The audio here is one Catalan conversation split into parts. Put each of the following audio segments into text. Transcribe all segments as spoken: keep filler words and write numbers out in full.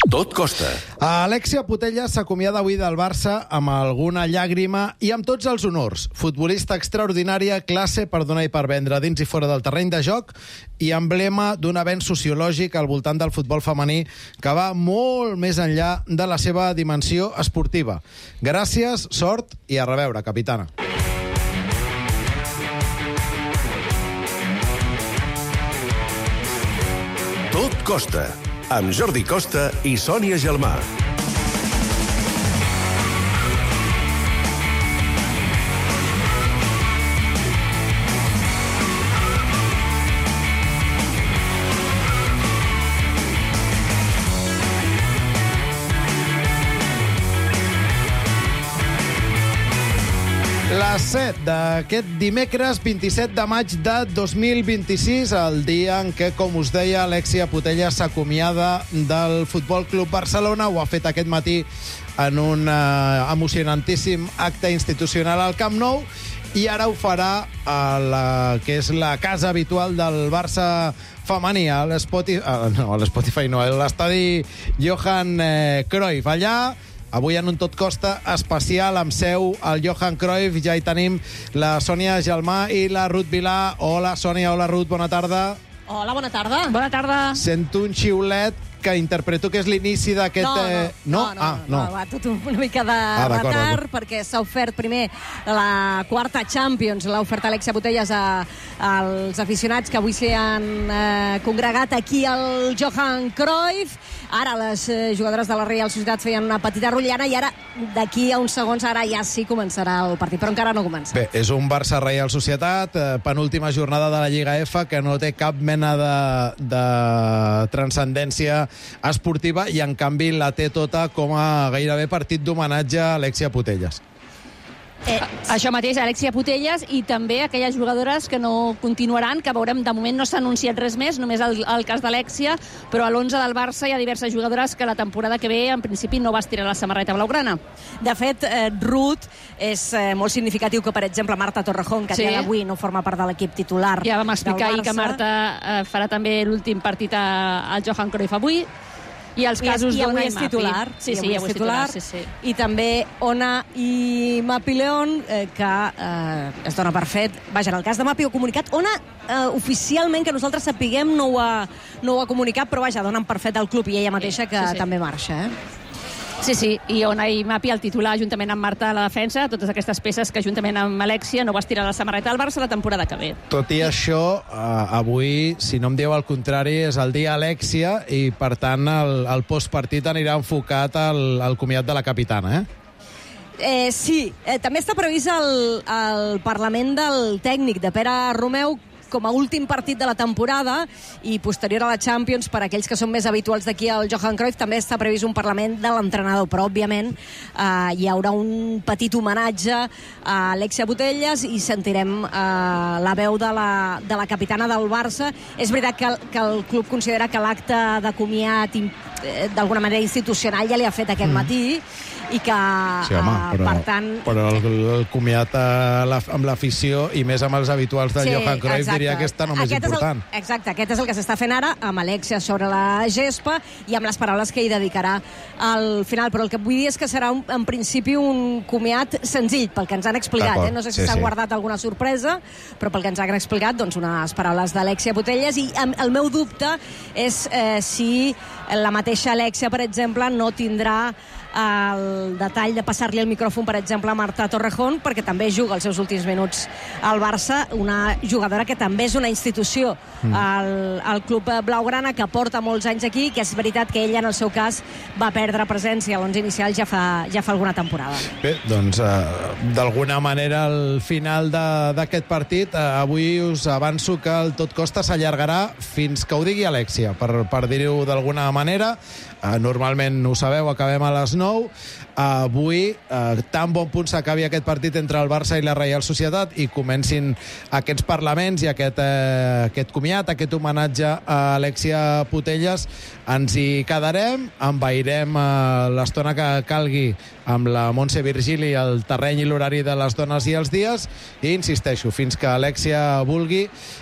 Tot costa. Alexia Putellas s'acomiada avui del Barça amb alguna llàgrima i amb tots els honors. Futbolista extraordinària, classe per donar i per vendre dins i fora del terreny de joc i emblema d'un avenç sociològic al voltant del futbol femení que va molt més enllà de la seva dimensió esportiva. Gràcies, sort i a reveure, capitana. Tot costa, amb Jordi Costa i Sònia Gelmà. Les set d'aquest dimecres vint-i-set de maig de dos mil vint-i-sis, el dia en què, com us deia, Alexia Putellas s'acomiada del Futbol Club Barcelona. Ho ha fet aquest matí en un eh, emocionantíssim acte institucional al Camp Nou i ara ho farà a la, que és la casa habitual del Barça femení, a l'Spotify, uh, no, a l'Spotify no, a l'estadi Johan eh, Cruyff. Allà, avui en un Tot Costa especial amb seu al Johan Cruyff, ja hi tenim la Sònia Gelmà i la Ruth Vilà. Hola, Sònia, hola, Ruth, bona tarda. Hola, bona tarda. Bona tarda. Sento un xiulet que interpreto que és l'inici d'aquest... No, no, eh... no, no, no, ah, no. no, va tot una mica de Ah, d'acord, retard, d'acord. perquè s'ha ofert primer la quarta Champions, l'ha ofert Alexia Putellas a, als aficionats que avui s'hi han eh, congregat aquí al Johan Cruyff. Ara les eh, jugadores de la Reial Societat feien una petita rotllana i ara, d'aquí a uns segons, ara ja sí començarà el partit, però encara no comença. Bé, és un Barça Reial Societat, eh, penúltima jornada de la Lliga F, que no té cap mena de, de transcendència esportiva i en canvi la té tota com a gairebé partit d'homenatge a Alexia Putellas. Eh, Això mateix, Alexia Putellas, i també aquelles jugadores que no continuaran, que veurem, de moment no s'ha anunciat res més, només el, el cas d'Alexia, però a l'onze del Barça hi ha diverses jugadores que la temporada que ve, en principi, no vestirà la samarreta blaugrana. De fet, eh, Ruth, és eh, molt significatiu que, per exemple, Marta Torrejón, que Sí. a dia d'avui no forma part de l'equip titular Ja vam explicar del ahir que Barça. Marta eh, farà també l'últim partit a, al Johan Cruyff avui, i els casos I, i avui d'Ona i és Mapi. titular. Sí, I sí, avui avui és titular, sí, sí. I també Ona i Mapi León, eh, que eh, es dona per fet. Vaja, en el cas de Mapi ho ha comunicat. Ona, eh, oficialment, que nosaltres sapiguem, no ho, ha, no ho ha comunicat, però vaja, donen per fet al club i ella mateixa que sí, sí. també marxa, eh? Sí, sí, i Ona i Mapi el titular juntament amb Marta a la defensa, totes aquestes peces que juntament amb Alexia no vestiran la samarreta del Barça la temporada que ve. Tot i això, eh, avui, si no em dieu el contrari, és el dia Alexia i, per tant, el, el postpartit anirà enfocat al, al comiat de la capitana, eh? Eh, sí, eh, també està previst el, el Parlament del tècnic de Pere Romeu com a últim partit de la temporada i posterior a la Champions, per aquells que són més habituals d'aquí al Johan Cruyff, també està previst un Parlament de l'entrenador, però òbviament eh, hi haurà un petit homenatge a Alexia Putellas i sentirem eh, la veu de la, de la capitana del Barça. És veritat que, que el club considera que l'acte de comiat eh, d'alguna manera institucional ja li ha fet aquest mm. matí i que, Sí, home, eh, però, per tant... però el, el comiat a la, amb l'afició i més amb els habituals de Sí, Johan Cruyff exacte. diria que és tan o més Aquest és el- important. Exacte, aquest és el que s'està fent ara amb Alexia sobre la gespa i amb les paraules que hi dedicarà al final. Però el que vull dir és que serà un, en principi un comiat senzill, pel que ens han explicat. D'acord, Eh? No sé si sí, s'han sí. guardat alguna sorpresa, però pel que ens han explicat, doncs unes paraules d'Alexia Putellas. I em, el meu dubte és eh, si la mateixa Alexia, per exemple, no tindrà el detall de passar-li el micròfon, per exemple, a Marta Torrejón, perquè també juga els seus últims minuts al Barça, una jugadora que també és una institució mm. al, al club blaugrana, que porta molts anys aquí, que és veritat que ella, en el seu cas, va perdre presència a l'onze inicial ja fa, ja fa alguna temporada. Bé, doncs, eh, d'alguna manera, al final de- d'aquest partit, eh, avui us avanço que el Tot Costa s'allargarà fins que ho digui Alexia, per, per dir-ho d'alguna manera. Eh, normalment, ho sabeu, acabem a les nou. Avui, eh, tan bon punt s'acabi aquest partit entre el Barça i la Reial Societat i comencin aquests parlaments i aquest, eh, aquest comiat, aquest homenatge a Alexia Putellas, ens hi quedarem, envairem eh, l'estona que calgui amb la Montse Virgili, el terreny i l'horari de les dones i els dies, i insisteixo, fins que Alexia vulgui,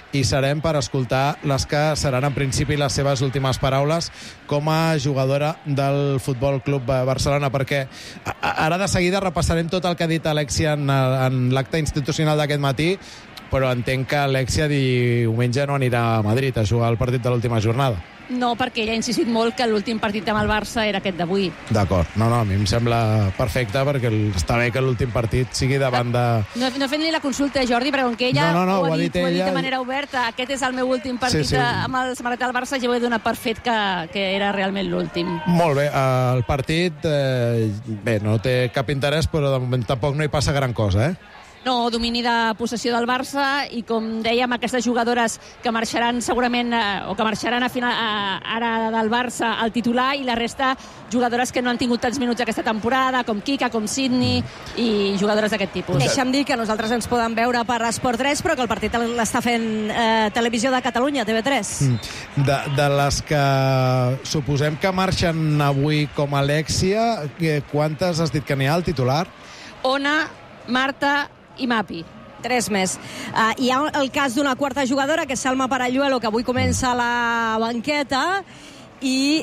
i serem per escoltar les que seran en principi les seves últimes paraules com a jugadora del Futbol Club Barcelona, perquè ara de seguida repassarem tot el que ha dit Alexia en, en l'acte institucional d'aquest matí, però entenc que Alexia diumenge no anirà a Madrid a jugar el partit de l'última jornada. No, perquè ella ha insistit molt que l'últim partit amb el Barça era aquest d'avui. D'acord. No, no, a mi em sembla perfecte, perquè està bé que l'últim partit sigui davant de... No, no he fet ni la consulta, Jordi, però com que ella no, no, no, ho, ha ho, ha dit, dit ho ha dit ella... de manera oberta, aquest és el meu últim partit sí, sí. amb el samarreta del Barça, jo ho he donat per fet que, que era realment l'últim. Molt bé, el partit eh, bé, no té cap interès, però de moment tampoc no hi passa gran cosa, eh? No, domini de possessió del Barça i, com dèiem, aquestes jugadores que marxaran segurament, eh, o que marxaran a final, eh, ara del Barça al titular, i la resta jugadores que no han tingut tants minuts aquesta temporada, com Kika, com Sidney i jugadores d'aquest tipus. Deixa'm dir que nosaltres ens poden veure per Esport tres, però que el partit l'està fent eh, Televisió de Catalunya, T V tres. De, de les que suposem que marxen avui com a Alexia, quantes has dit que n'hi ha al titular? Ona, Marta i Mapi. Tres més. Uh, hi ha el cas d'una quarta jugadora, que és Salma Paralluelo, que avui comença a la banqueta, i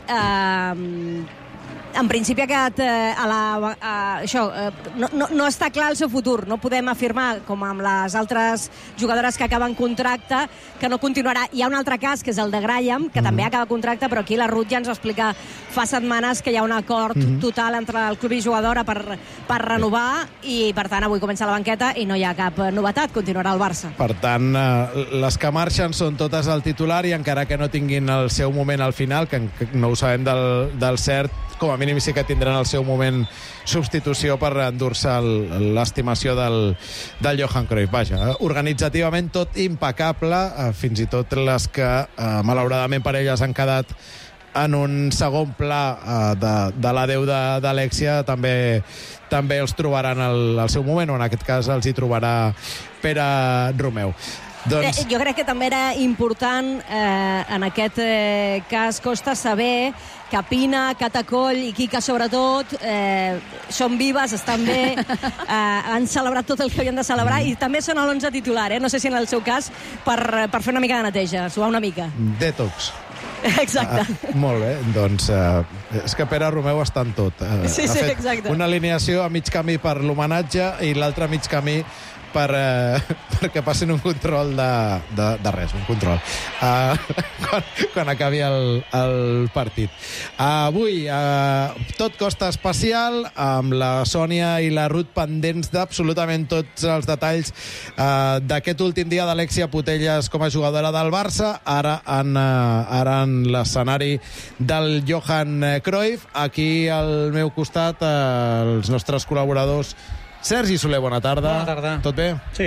uh, en principi ha quedat uh, a la, uh, això, uh, no, no, no està clar el seu futur. No podem afirmar, com amb les altres jugadores que acaben contracte, que no continuarà. Hi ha un altre cas, que és el de Graham, que mm. també acaba contracte, però aquí la Ruth ja ens explica fa setmanes que hi ha un acord mm-hmm. total entre el club i jugadora per, per renovar, i per tant avui comença la banqueta i no hi ha cap novetat, continuarà el Barça. Per tant, eh, les que marxen són totes al titular, i encara que no tinguin el seu moment al final, que no ho sabem del, del cert, com a mínim sí que tindran el seu moment substitució per endur-se l'estimació del, del Johan Cruyff. Vaja, organitzativament tot impecable, fins i tot les que eh, malauradament per elles han quedat en un segon pla eh, de, de l'adeu d'Alexia, també també els trobaran al, al seu moment, o en aquest cas els hi trobarà Pere Romeu. Doncs... Eh, jo crec que també era important eh, en aquest eh, cas, Costa, saber que Pina, Catacoll i Kika sobretot eh, són vives, estan bé, eh, han celebrat tot el que havien de celebrar i també són a l'onze titular, eh? No sé si en el seu cas per, per fer una mica de neteja, suar una mica. Detox. Exacte. Ah, molt bé, doncs eh, és que Pere Romeu està en tot. Eh, sí, sí, exacte. Una alineació a mig camí per l'homenatge i l'altre mig camí per, eh, perquè passin un control de, de, de res, un control uh, quan, quan acabi el, el partit. Uh, avui uh, tot Costa especial amb la Sònia i la Ruth pendents d'absolutament tots els detalls uh, d'aquest últim dia d'Alexia Putellas com a jugadora del Barça, ara en, uh, ara en l'escenari del Johan Cruyff. Aquí al meu costat uh, els nostres col·laboradors. Sergi Soler, bona tarda. Bona tarda. Tot bé? Sí.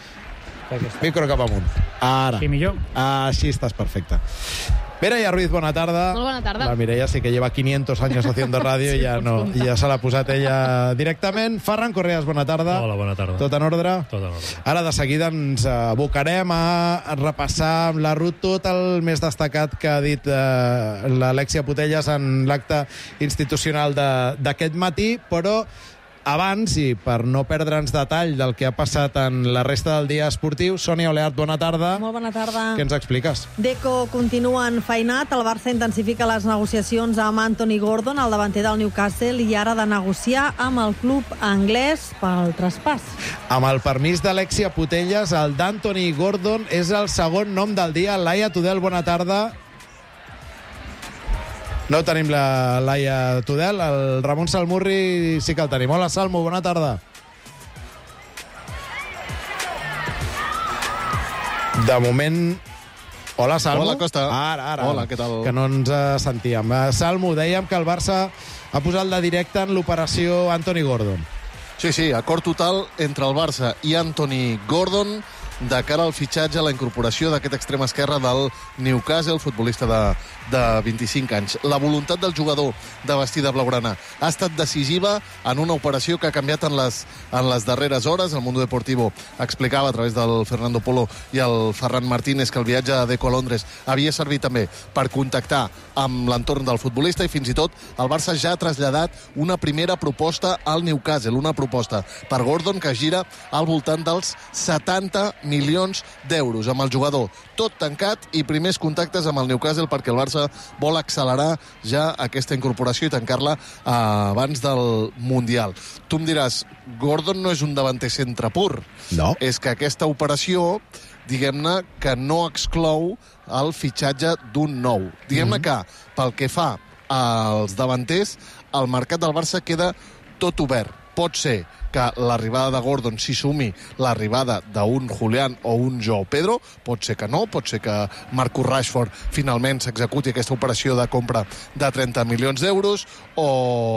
Micro cap amunt. Ara. Sí, millor. Així estàs perfecte. Mireia Ruiz, bona tarda. Molt bona tarda. La Mireia sí que lleva quinientos años haciendo radio i sí, ja, no, ja se l'ha posat ella directament. Ferran Correas, bona tarda. Hola, bona tarda. Tot en ordre? Tot en ordre. Ara de seguida ens abocarem a repassar amb la Ruth tot el més destacat que ha dit eh, l'Alexia Putellas en l'acte institucional d'aquest matí, però abans, i per no perdre'ns detall del que ha passat en la resta del dia esportiu, Sònia Oleart, bona tarda. Molt bona tarda. Què ens expliques? Deco continua enfeinat. El Barça intensifica les negociacions amb Anthony Gordon, el davanter del Newcastle, i ara de negociar amb el club anglès pel traspàs. Amb el permís d'Alexia Putellas, el d'Anthony Gordon és el segon nom del dia. Laia Tudel, bona tarda. No tenim la Laia Tudel, el Ramon Salmurri sí que el tenim. Hola, Salmo, bona tarda. De moment... Hola, Salmo. Hola, Costa. Ara, ara. Hola, què tal? Que no ens sentíem. Salmo, dèiem que el Barça ha posat la directa en l'operació Anthony Gordon. Sí, sí, acord total entre el Barça i Anthony Gordon de cara al fitxatge, a la incorporació d'aquest extrem esquerre del Newcastle, futbolista de, de vint-i-cinc anys. La voluntat del jugador de vestir de blaugrana ha estat decisiva en una operació que ha canviat en les, en les darreres hores. El Mundo Deportivo explicava a través del Fernando Polo i el Ferran Martínez que el viatge a Deco a Londres havia servit també per contactar amb l'entorn del futbolista, i fins i tot el Barça ja ha traslladat una primera proposta al Newcastle, una proposta per Gordon que gira al voltant dels setanta milions d'euros amb el jugador. Tot tancat i primers contactes amb el Newcastle perquè el Barça vol accelerar ja aquesta incorporació i tancar-la eh, abans del Mundial. Tu em diràs, Gordon no és un davanter centre pur. No. És que aquesta operació, diguem-ne, que no exclou el fitxatge d'un nou. Diguem-ne mm-hmm. que, pel que fa als davanters, el mercat del Barça queda tot obert. Pot ser que l'arribada de Gordon s'hi sumi l'arribada d'un Julián o un Joao Pedro, pot ser que no, pot ser que Marcus Rashford finalment s'executi aquesta operació de compra de trenta milions d'euros, o,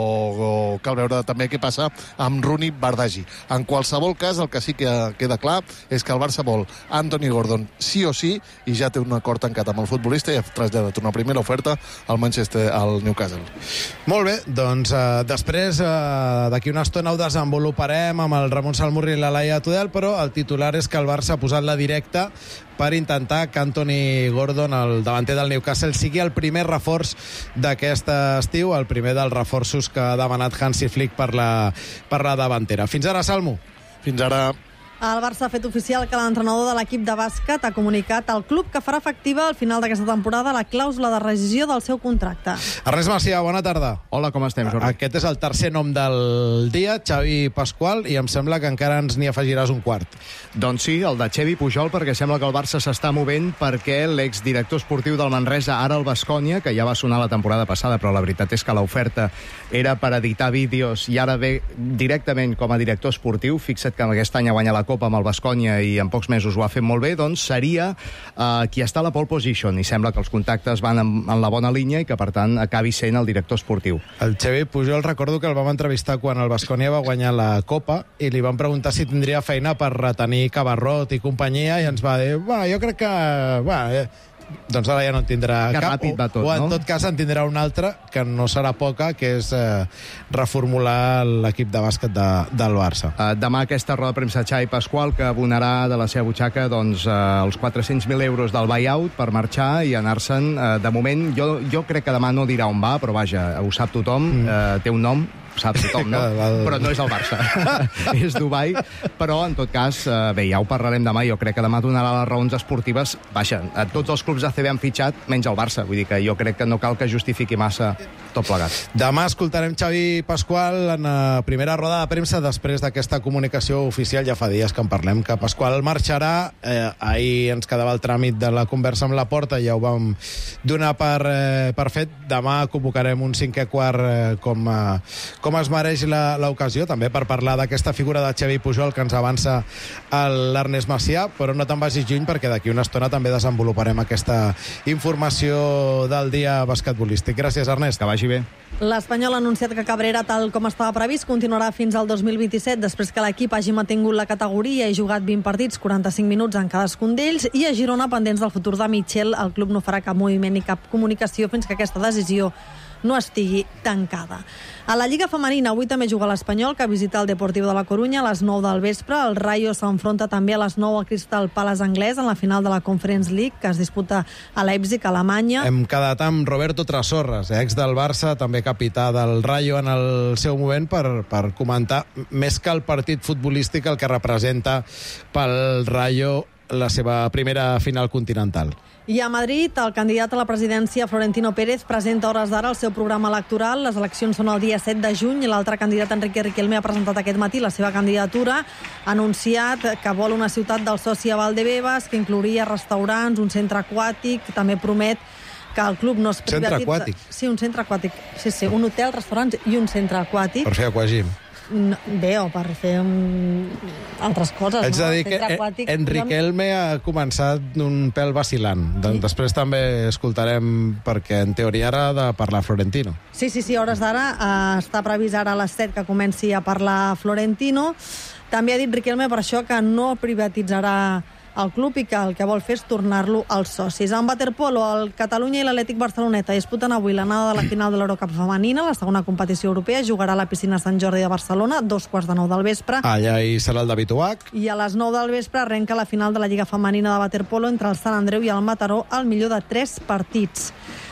o cal veure també què passa amb Rooney Bardghji. En qualsevol cas, el que sí que queda clar és que el Barça vol Anthony Gordon sí o sí, i ja té un acord tancat amb el futbolista i ha traslladat una primera oferta al Manchester, al Newcastle. Molt bé, doncs eh, després, eh, d'aquí una estona ho desenvoluparem amb el Ramon Salmurri i la Laia Tudel, però el titular és que el Barça ha posat la directa per intentar que Anthony Gordon, el davanter del Newcastle, sigui el primer reforç d'aquest estiu, el primer dels reforços que ha demanat Hansi Flick per la, per la davantera. Fins ara, Salmo. Fins ara. El Barça ha fet oficial que l'entrenador de l'equip de bàsquet ha comunicat al club que farà efectiva al final d'aquesta temporada la clàusula de rescisió del seu contracte. Ernest Macià, bona tarda. Hola, com estem, Jordi? Aquest és el tercer nom del dia, Xavi Pasqual, i em sembla que encara ens n'hi afegiràs un quart. Doncs sí, el de Xavi Pujol, perquè sembla que el Barça s'està movent perquè l'exdirector esportiu del Manresa, ara el Baskonia, que ja va sonar la temporada passada, però la veritat és que l'oferta era per editar vídeos i ara ve directament com a director esportiu. Fixa't que aquest any ha guanyat la Copa amb el Baskonia i en pocs mesos ho ha fet molt bé, doncs seria uh, qui està a la pole position, i sembla que els contactes van en, en la bona línia i que, per tant, acabi sent el director esportiu. El Xavi Pujol, recordo que el vam entrevistar quan el Baskonia va guanyar la Copa i li van preguntar si tindria feina per retenir Cabarrot i companyia, i ens va dir, va, jo crec que... Va, eh, doncs ara ja no en tindrà que cap, ràpid va tot, o en no? tot cas en tindrà una altra, que no serà poca, que és eh, reformular l'equip de bàsquet de, del Barça. Uh, demà aquesta roda de premsa Xavi Pasqual, que abonarà de la seva butxaca doncs, uh, els quatre-cents mil euros del buyout per marxar i anar-se'n. Uh, de moment, jo, jo crec que demà no dirà on va, però vaja, ho sap tothom, mm. uh, té un nom, sap tothom, no? Però no és el Barça. És Dubai. Però, en tot cas, eh, bé, ja ho parlarem demà. Jo crec que demà donarà les raons esportives. Vaja, tots els clubs A C B han fitxat, menys el Barça. Vull dir que jo crec que no cal que justifiqui massa tot plegat. Demà escoltarem Xavi Pasqual en la primera roda de premsa després d'aquesta comunicació oficial. Ja fa dies que en parlem, que Pasqual marxarà. Eh, ahir ens quedava el tràmit de la conversa amb la Porta, ja ho vam donar per, eh, per fet. Demà convocarem un cinquè quart eh, com, eh, com es mereix l'ocasió, també per parlar d'aquesta figura de Xavi Pujol que ens avança l'Ernest Macià, però no te'n vagis lluny perquè d'aquí una estona també desenvoluparem aquesta informació del dia basquetbolístic. Gràcies, Ernest. Que vagi bé. L'Espanyol ha anunciat que Cabrera, tal com estava previst, continuarà fins al dos mil vint-i-set, després que l'equip hagi mantingut la categoria i jugat vint partits, quaranta-cinc minuts en cadascun d'ells, i a Girona, pendents del futur de Michel, el club no farà cap moviment ni cap comunicació fins que aquesta decisió no estigui tancada. A la Lliga Femenina avui també juga l'Espanyol, que visita el Deportiu de la Corunya a les nou del vespre. El Rayo s'enfronta també a les nou al Crystal Palace anglès en la final de la Conference League, que es disputa a Leipzig, a Alemanya. Hem quedat amb Roberto Trasorras, ex del Barça, també capità del Rayo en el seu moment, per, per comentar més que el partit futbolístic el que representa pel Rayo la seva primera final continental. I a Madrid, el candidat a la presidència, Florentino Pérez, presenta hores d'ara el seu programa electoral. Les eleccions són el dia set de juny i l'altre candidat, Enrique Riquelme, ha presentat aquest matí la seva candidatura. Ha anunciat que vol una ciutat del soci a Valdebebas, que inclouria restaurants, un centre aquàtic. També promet que el club no es privatitza... Centre aquàtic? Sí, un centre aquàtic. Sí, sí, un hotel, restaurants i un centre aquàtic. Per fer aquagym. No, bé, o per fer um, altres coses. Haig de no? dir que aquàtic, en Riquelme ha començat un pèl vacilant. Sí. Després també escoltarem, perquè en teoria era de parlar Florentino. Sí, sí, sí, a hores d'ara eh, està previst ara a les set que comenci a parlar Florentino. També ha dit Riquelme per això que no privatitzarà el club i que el que vol fer és tornar-lo als socis. En waterpolo, el Catalunya i l'Atlètic Barceloneta disputen avui l'anada de la final de l'Eurocup femenina, la segona competició europea. Jugarà a la piscina Sant Jordi de Barcelona, dos quarts de nou del vespre. Allà hi serà el David Oach. I a les nou del vespre arrenca la final de la Lliga Femenina de waterpolo entre el Sant Andreu i el Mataró, al millor de tres partits.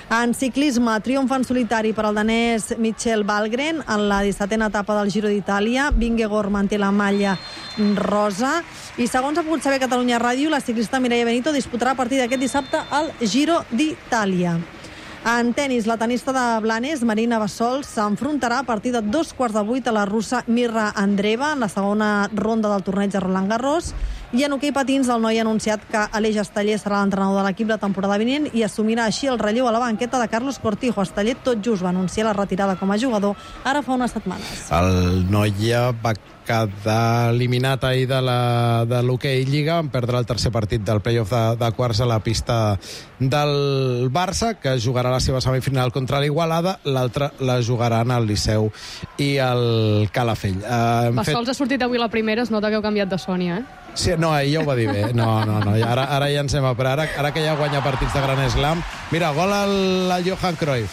En ciclisme, triomf en solitari per al danès Michel Valgren en la dissetena etapa del Giro d'Itàlia. Vingegaard manté la malla rosa. I segons ha pogut saber Catalunya Ràdio, la ciclista Mireia Benito disputarà a partir d'aquest dissabte el Giro d'Itàlia. En tenis, la tenista de Blanes, Marina Bassols, s'enfrontarà a partir de dos quarts de vuit a la russa Mirra Andreeva en la segona ronda del torneig de Roland Garros. I en hoquei patins, el noi ha anunciat que Aleix Esteller serà l'entrenador de l'equip la temporada vinent i assumirà així el relleu a la banqueta de Carlos Cortijo. Esteller tot just va anunciar la retirada com a jugador ara fa unes setmanes. El noi ja va quedar eliminat ahir de la de l'hoquei Lliga, en perdre el tercer partit del play-off de, de quarts a la pista del Barça, que jugarà la seva semifinal contra l'Igualada, l'altra la jugaran al Liceu i el Calafell. Uh, Bassols fet... ha sortit avui la primera, es nota que heu canviat de Sònia, eh? Sí, no, ja ho va dir bé. No, no, no. Ara, ara ja ens hem... Però ara, ara que ja guanya partits de Gran Slam... Mira, gol al, al Johan Cruyff.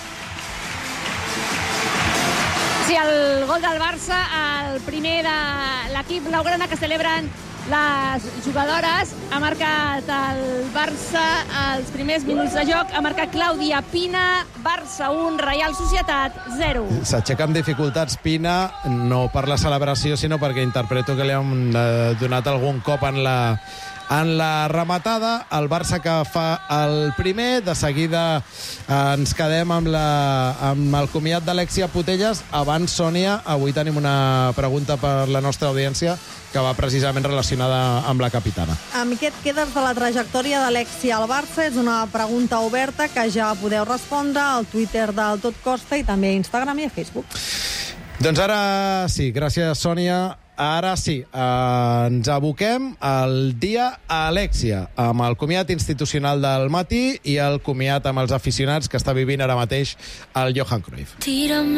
Sí, el gol del Barça, el primer de l'equip blaugrana que celebren les jugadores. Ha marcat el Barça els primers minuts de joc. Ha marcat Clàudia Pina, Barça un, Reial Societat zero. S'aixeca amb dificultats Pina, no per la celebració, sinó perquè interpreto que li han eh, donat algun cop en la, en la rematada. El Barça que fa el primer, de seguida eh, ens quedem amb, la, amb el comiat d'Alexia Putellas. Abans, Sònia, avui tenim una pregunta per la nostra audiència que va precisament relacionada amb la capitana. Amb què et quedes de la trajectòria d'Alexia al Barça? És una pregunta oberta que ja podeu respondre al Twitter del Tot Costa i també a Instagram i a Facebook. Doncs ara sí, gràcies, Sònia. Ara sí, eh, ens aboquem al dia Alexia, amb el comiat institucional del matí i el comiat amb els aficionats que està vivint ara mateix el Johan Cruyff. Tírame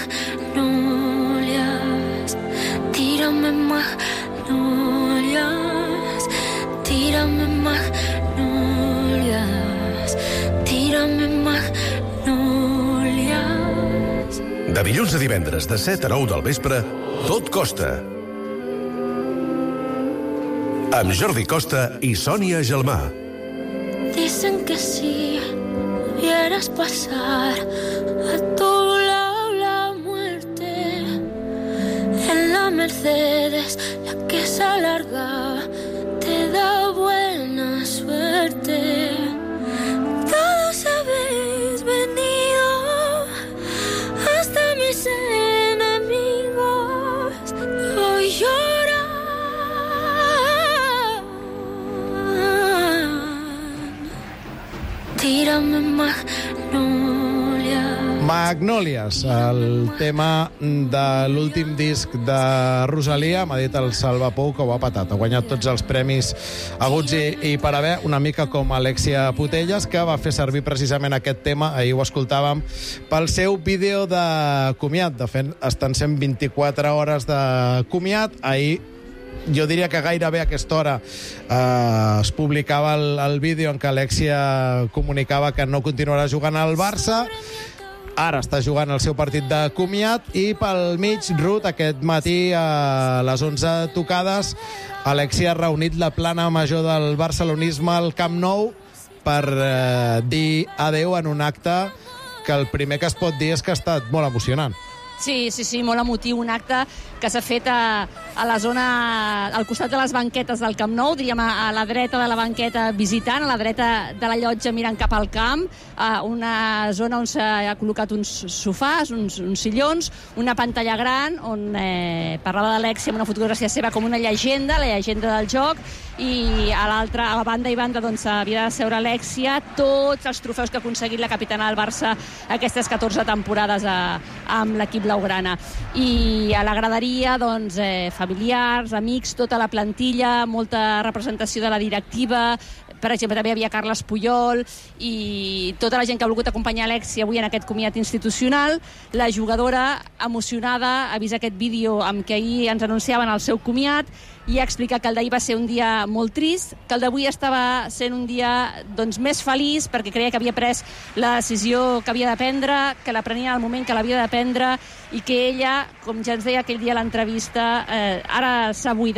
magnolias, tírame magnolias, tírame magnolias, tírame magnolias. De dilluns a divendres, de set a nou del vespre, Tot Costa. Amb Jordi Costa i Sònia Gelmà. Dicen que si vieras pasar a tu lado la muerte en la Mercedes, la que se alarga, te da buena suerte. Todos habéis venido, hasta mis enemigos, hoy lloran. Tírame magnolias. Magnòlies, el tema de l'últim disc de Rosalia. M'ha dit el Salvapou que ho ha patat. Ha guanyat tots els premis haguts i, i per haver, una mica com Alexia Putellas, que va fer servir precisament aquest tema, ahir ho escoltàvem, pel seu vídeo de comiat. De fet, estan sent vint-i-quatre hores de comiat. Ahir jo diria que gairebé a aquesta hora eh, es publicava el, el vídeo en què Alexia comunicava que no continuarà jugant al Barça. Ara està jugant el seu partit de comiat i pel mig, Ruth, aquest matí a les onze tocades, Alexia ha reunit la plana major del barcelonisme al Camp Nou per eh, dir adeu en un acte que el primer que es pot dir és que ha estat molt emocionant. Sí, sí, sí, molt emotiu, un acte que s'ha fet a, a la zona, al costat de les banquetes del Camp Nou, diríem a, a la dreta de la banqueta visitant, a la dreta de la llotja mirant cap al camp, a una zona on s'ha col·locat uns sofàs, uns, uns sillons, una pantalla gran on eh, parlava d'Alexia amb una fotografia seva com una llegenda, la llegenda del joc, i a l'altra, a la banda i banda, doncs havia de seure Alexia, tots els trofeus que ha aconseguit la capitana del Barça aquestes catorze temporades a, amb l'equip blaugrana. I a la graderia, doncs, eh, familiars, amics, tota la plantilla, molta representació de la directiva. Per exemple, també hi havia Carles Puyol i tota la gent que ha volgut acompanyar Alexia avui en aquest comiat institucional. La jugadora, emocionada, ha vist aquest vídeo amb què ahir ens anunciaven el seu comiat i ha explicat que el d'ahir va ser un dia molt trist, que el d'avui estava sent un dia doncs, més feliç perquè creia que havia pres la decisió que havia de prendre, que la prenia en el moment que l'havia de prendre i que ella, com ja ens deia aquell dia a l'entrevista, eh, ara s'ha buidat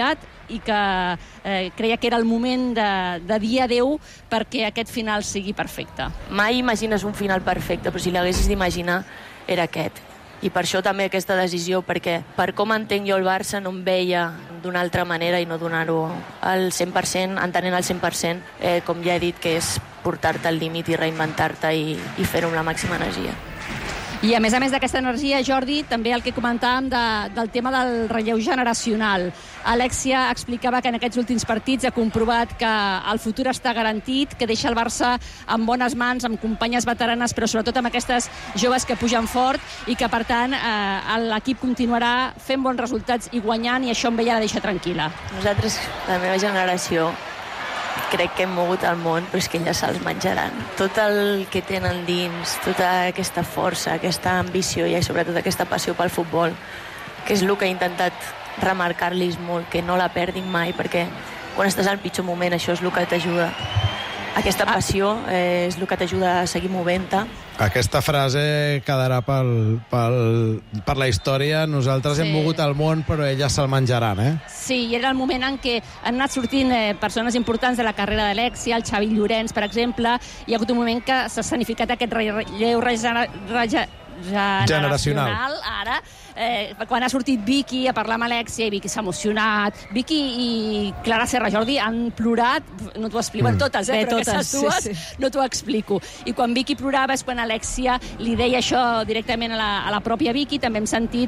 i que eh, creia que era el moment de, de dir adeu perquè aquest final sigui perfecte. Mai imagines un final perfecte, però si l'haguessis d'imaginar era aquest. I per això també aquesta decisió, perquè per com entenc jo el Barça no em veia d'una altra manera i no donar-ho al cent per cent, entenent al cent per cent, eh, com ja he dit, que és portar-te al límit i reinventar-te i, i fer-ho amb la màxima energia. I a més a més d'aquesta energia, Jordi, també el que comentàvem de, del tema del relleu generacional. Alexia explicava que en aquests últims partits ha comprovat que el futur està garantit, que deixa el Barça en bones mans, amb companyes veteranes, però sobretot amb aquestes joves que pugen fort i que, per tant, eh, l'equip continuarà fent bons resultats i guanyant, i això amb ella la deixa tranquil·la. Nosaltres, la meva generació, crec que hem mogut el món, però és que ja se'ls menjaran. Tot el que tenen dins, tota aquesta força, aquesta ambició i sobretot aquesta passió pel futbol, que és el que he intentat remarcar-los molt, que no la perdin mai, perquè quan estàs al pitjor moment això és el que t'ajuda. Aquesta passió eh, és el que t'ajuda a seguir movent-te. Aquesta frase quedarà pel, pel, per la història. Nosaltres sí. hem mogut el món, però elles se'l menjaran, eh? Sí, i era el moment en què han anat sortint eh, persones importants de la carrera d'Alexia, el Xavi Llorenç, per exemple. Hi ha hagut un moment que s'ha escenificat aquest relleu generacional, generacional ara, eh, quan ha sortit Vicky a parlar amb Alexia i Vicky s'ha emocionat. Vicky i Clara Serra Jordi han plorat, no t'ho explico en totes, eh, Bé, però totes, aquestes dues sí, sí. no t'ho explico. I quan Vicky plorava és quan Alexia li deia això directament a la, a la pròpia Vicky. També hem sentit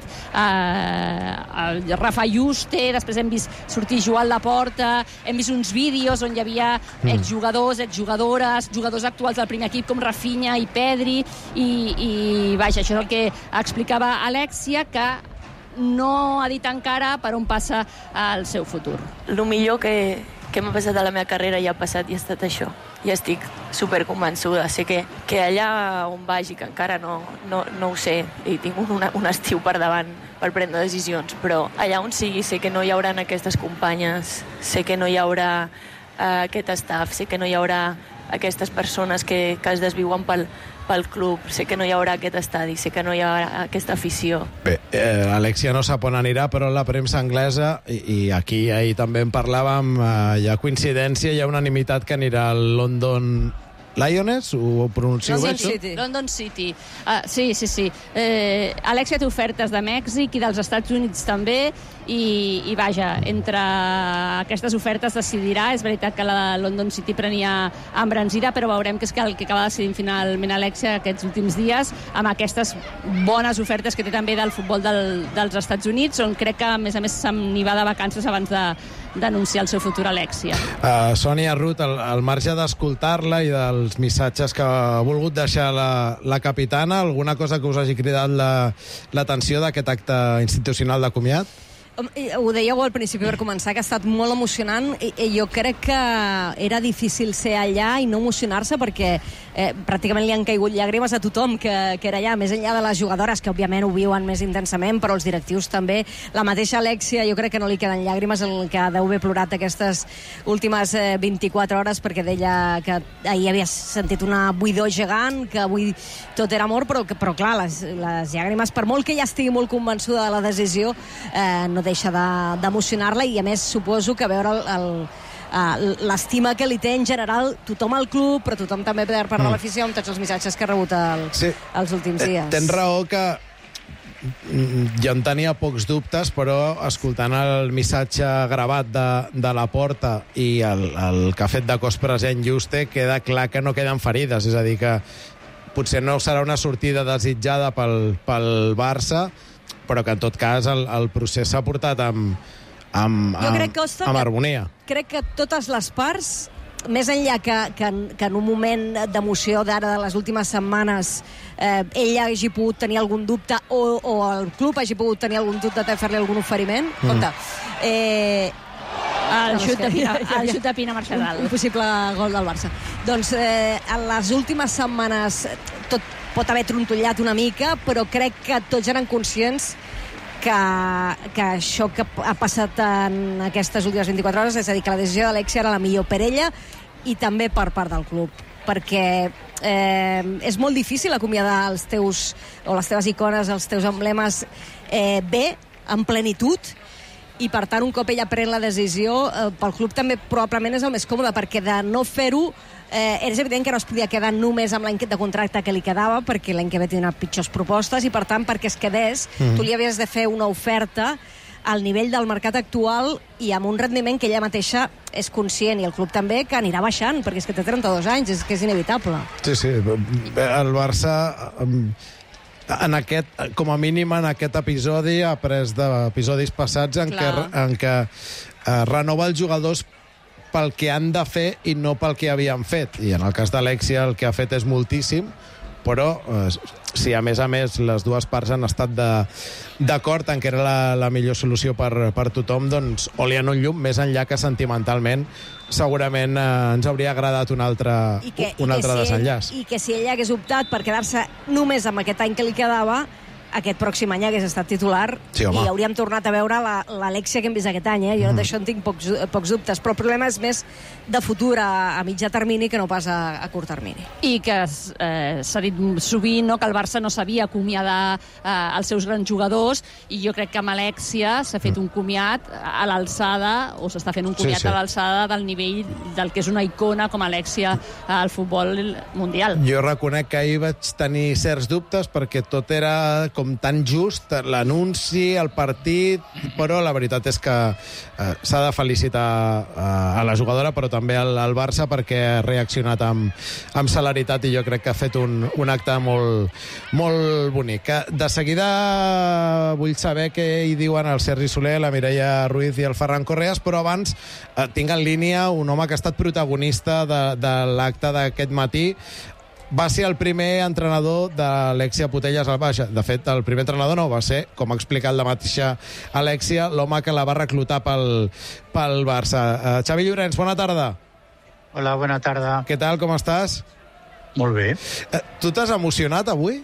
eh, Rafa Juste, després hem vist sortir Joan Laporta, hem vist uns vídeos on hi havia exjugadors, exjugadores, jugadors actuals del primer equip com Rafinha i Pedri, i, i vaja, això és el que explicava Alexia, que no ha dit encara per on passa el seu futur. El millor que, que m'ha passat a la meva carrera ja ha passat i ha estat això. I estic superconvençuda. Sé que, que allà on vagi, que encara no, no, no ho sé, i tinc un, un estiu per davant per prendre decisions, però allà on sigui sé que no hi haurà aquestes companyes, sé que no hi haurà uh, aquest staff, sé que no hi haurà aquestes persones que, que es desviuen pel, pel club, sé que no hi haurà aquest estadi, sé que no hi haurà aquesta afició. Bé, eh, Alexia no sap on anirà, però la premsa anglesa, i, i aquí ahir també en parlàvem, eh, hi ha coincidència, hi ha unanimitat que anirà al London Lioness, ho pronuncio London bé? City. London City. Uh, sí, sí, sí. Eh, Alexia té ofertes de Mèxic i dels Estats Units també, i, i vaja, entre aquestes ofertes decidirà. És veritat que la de London City prenia embranzida, però veurem que és que el que acaba decidint finalment Alexia aquests últims dies, amb aquestes bones ofertes que té també del futbol del, dels Estats Units, on crec que a més a més se'n va de vacances abans de d'anunciar el seu futur Alexia. Uh, Sònia Ruth, al, al marge d'escoltar-la i dels missatges que ha volgut deixar la, la capitana, alguna cosa que us hagi cridat l'atenció la, d'aquest acte institucional de comiat? Ho dèieu al principi per començar, que ha estat molt emocionant, i, i jo crec que era difícil ser allà i no emocionar-se, perquè eh, pràcticament li han caigut llàgrimes a tothom que, que era allà, més enllà de les jugadores, que òbviament ho viuen més intensament, però els directius també. La mateixa Alexia, jo crec que no li queden llàgrimes, el que deu haver plorat aquestes últimes eh, vint-i-quatre hores, perquè deia que ahir havia sentit una buidor gegant, que avui tot era amor, però, però clar, les, les llàgrimes, per molt que ja estigui molt convençuda de la decisió, eh, no deixa d'emocionar-la, i a més suposo que veure l'estima que li té en general tothom al club, però tothom també per part de l'afició, amb tots els missatges que ha rebut el, sí. els últims dies. Tens raó que jo en tenia pocs dubtes, però escoltant el missatge gravat de, de la Porta i el, el que ha fet de cos present Juste, queda clar que no queden ferides, és a dir, que potser no serà una sortida desitjada pel, pel Barça, però que en tot cas el, el procés s'ha portat amb, amb, amb, crec, Costa, amb harmonia. Crec que totes les parts, més enllà que, que, que en un moment d'emoció d'ara de les últimes setmanes eh, ella hagi pogut tenir algun dubte, o, o el club hagi pogut tenir algun dubte de fer-li algun oferiment, mm. compte, eh, el xut de Pina, el xut de Pina Marxadal, un, un possible gol del Barça. Doncs eh, en les últimes setmanes tot pot haver trontollat una mica, però crec que tots eren conscients que, que això que ha passat en aquestes últimes vint-i-quatre hores, és a dir, que la decisió d'Alexia era la millor per ella i també per part del club, perquè eh, és molt difícil acomiadar els teus, o les teves icones, els teus emblemes eh, bé, en plenitud, i per tant un cop ella pren la decisió eh, pel club també probablement és el més còmode, perquè de no fer-ho eh, és evident que no es podia quedar només amb l'any de contracte que li quedava, perquè l'any que ve tindrà pitjors propostes, i per tant perquè es quedés mm. tu li havies de fer una oferta al nivell del mercat actual i amb un rendiment que ella mateixa és conscient, i el club també, que anirà baixant, perquè és que té trenta-dos anys, és que és inevitable. Sí, sí, el Barça en aquest, com a mínim en aquest episodi ha après d'episodis passats en Clar. què, en què eh, renova els jugadors pel que han de fer i no pel que havien fet, i en el cas d'Alexia el que ha fet és moltíssim, però eh, si a més a més les dues parts han estat d'acord en que era la, la millor solució per, per tothom, doncs oli en un llum, més enllà que sentimentalment segurament eh, ens hauria agradat un altre, I que, un i altre que si desenllaç. Ell, I que si ella hagués optat per quedar-se només amb aquest any que li quedava, aquest pròxim any hagués estat titular, sí, i hauríem tornat a veure l'Alexia que hem vist aquest any, eh? Jo mm. d'això en tinc pocs, pocs dubtes, però el problema és més de futur a, a mitjà termini que no pas a, a curt termini. I que eh, s'ha dit sovint, no?, que el Barça no sabia acomiadar eh, els seus grans jugadors, i jo crec que amb Alexia s'ha fet un comiat a l'alçada, o s'està fent un comiat sí, sí. a l'alçada del nivell del que és una icona com Alexia al futbol mundial. Jo reconec que ahir vaig tenir certs dubtes perquè tot era com tan just, l'anunci, el partit, però la veritat és que eh, s'ha de felicitar eh, a la jugadora, però també al, al Barça, perquè ha reaccionat amb, amb celeritat, i jo crec que ha fet un, un acte molt, molt bonic. De seguida vull saber què hi diuen el Sergi Soler, la Mireia Ruiz i el Ferran Correas, però abans eh, tinc en línia un home que ha estat protagonista de, de l'acte d'aquest matí. Va ser el primer entrenador d'Alexia Putellas al Baix. De fet, el primer entrenador no va ser, com ha explicat la mateixa Alexia, l'home que la va reclutar pel, pel Barça. Uh, Xavi Llorenç, bona tarda. Hola, bona tarda. Què tal, com estàs? Molt bé. Uh, tu t'has emocionat avui?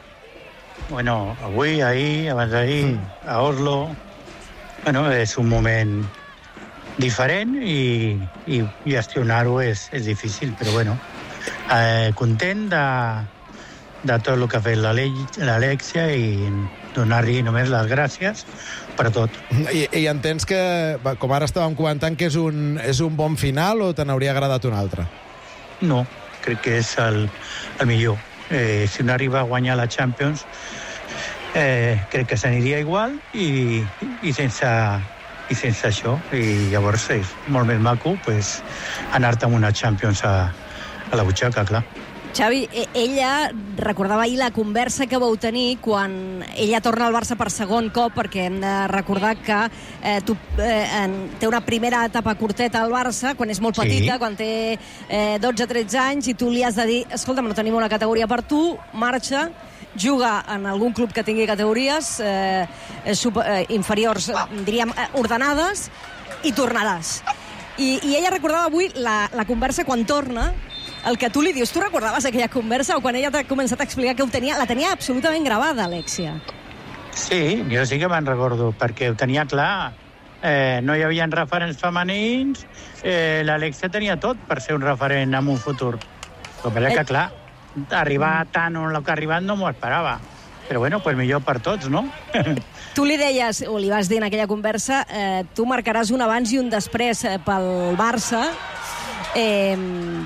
Bueno, avui, ahir, abans d'ahir, mm. a Oslo. Bueno, és un moment diferent i, i gestionar-ho és, és difícil, però bueno, Eh, content de, de tot el que ha fet l'Alexia i donar-li només les gràcies per tot. I, i entens que, com ara estàvem comentant, que és un, és un bon final o te n'hauria agradat un altre? No, crec que és el, el millor. Eh, si no arriba a guanyar la Champions, eh, crec que s'aniria igual i, i sense... i sense això, i llavors és molt més maco pues, anar-te amb una Champions a a la butxaca, clar. Xavi, ella recordava ahir la conversa que vau tenir quan ella torna al Barça per segon cop, perquè hem de recordar que eh, tu, eh, en, té una primera etapa curteta al Barça, quan és molt petita, sí. quan té eh, dotze tretze anys, i tu li has de dir, escolta'm, no tenim una categoria per tu, marxa, juga en algun club que tingui categories eh, super, eh, inferiors, diríem, eh, ordenades, i tornaràs. I, i ella recordava avui la, la conversa quan torna, el que tu li dius. Tu recordaves aquella conversa o quan ella t'ha començat a explicar que ho tenia, la tenia absolutament gravada, Alexia? Sí, jo sí que me'n recordo, perquè ho tenia clar. Eh, no hi havia referents femenins, eh, l'Alexia tenia tot per ser un referent en un futur. Però eh. que, clar, arribar tant on que ha arribat no m'ho esperava. Però bueno, pues millor per tots, no? Tu li deies, o li vas dir en aquella conversa, eh, tu marcaràs un abans i un després pel Barça. Eh...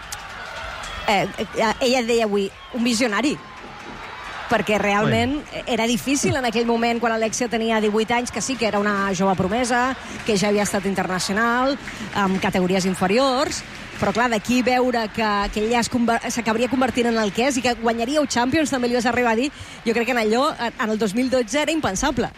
Eh, ella deia avui, un visionari, perquè realment bueno. era difícil en aquell moment quan Alexia tenia divuit anys, que sí que era una jove promesa, que ja havia estat internacional, amb categories inferiors, però clar, d'aquí veure que, que ella s'acabaria convertint en el que és i que guanyaria el Champions, també li vas arribar a dir, jo crec que en allò, en el dos mil dotze, era impensable.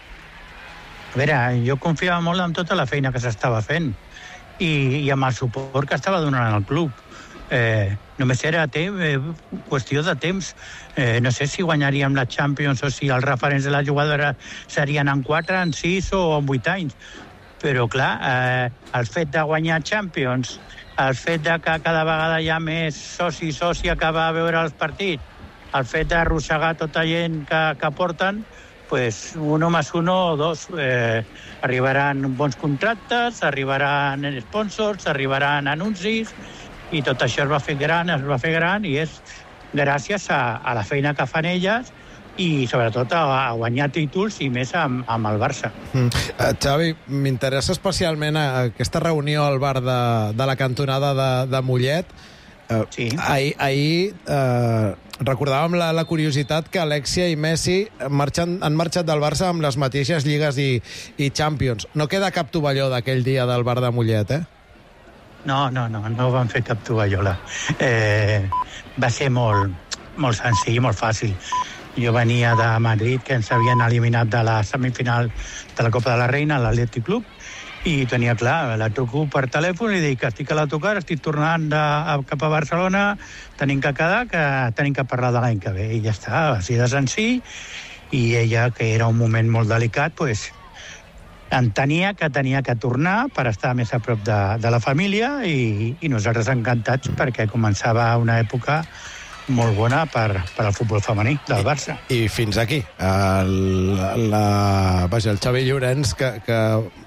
A veure, jo confiava molt en tota la feina que s'estava fent i, i amb el suport que estava donant al club. Eh, només era temps, eh, qüestió de temps. Eh, no sé si guanyaríem la Champions o si els referents de la jugadora serien en quatre, en sis o en vuit anys. Però, clar, eh, el fet de guanyar Champions, el fet de que cada vegada hi ha més soci i sòcia que va a veure els partits, el fet d'arrossegar tota gent que, que porten, pues uno más uno o dos, eh, arribaran bons contractes, arribaran sponsors, arribaran anuncis, i tot això es va fer gran, es va fer gran, i és gràcies a, a la feina que fan elles, i sobretot a, a guanyar títols i més amb, amb el Barça. Mm. Uh, Xavi, m'interessa especialment aquesta reunió al bar de, de la cantonada de, de Mollet. Uh, sí. Ahir, ahir uh, recordàvem la, la curiositat que Alexia i Messi marxen, han marxat del Barça amb les mateixes lligues i, i Champions. No queda cap tovalló d'aquell dia del bar de Mollet, eh? No, no, no, no van fer cap tovallola. Eh, va ser molt, molt senzill, molt fàcil. Jo venia de Madrid, que ens havien eliminat de la semifinal de la Copa de la Reina, l'Atlètic Club, i tenia clar, la truco per telèfon i dic que estic a l'autocar, estic tornant de, a, cap a Barcelona, tenim que quedar, que tenim que parlar de l'any que ve. I ja està, així de senzill. I ella, que era un moment molt delicat, pues, entenia que tenia que tornar per estar més a prop de, de la família i, i nosaltres encantats perquè començava una època molt bona per, per al futbol femení del Barça. I, i fins aquí. El, la, vaja, el Xavi Llorens, que, que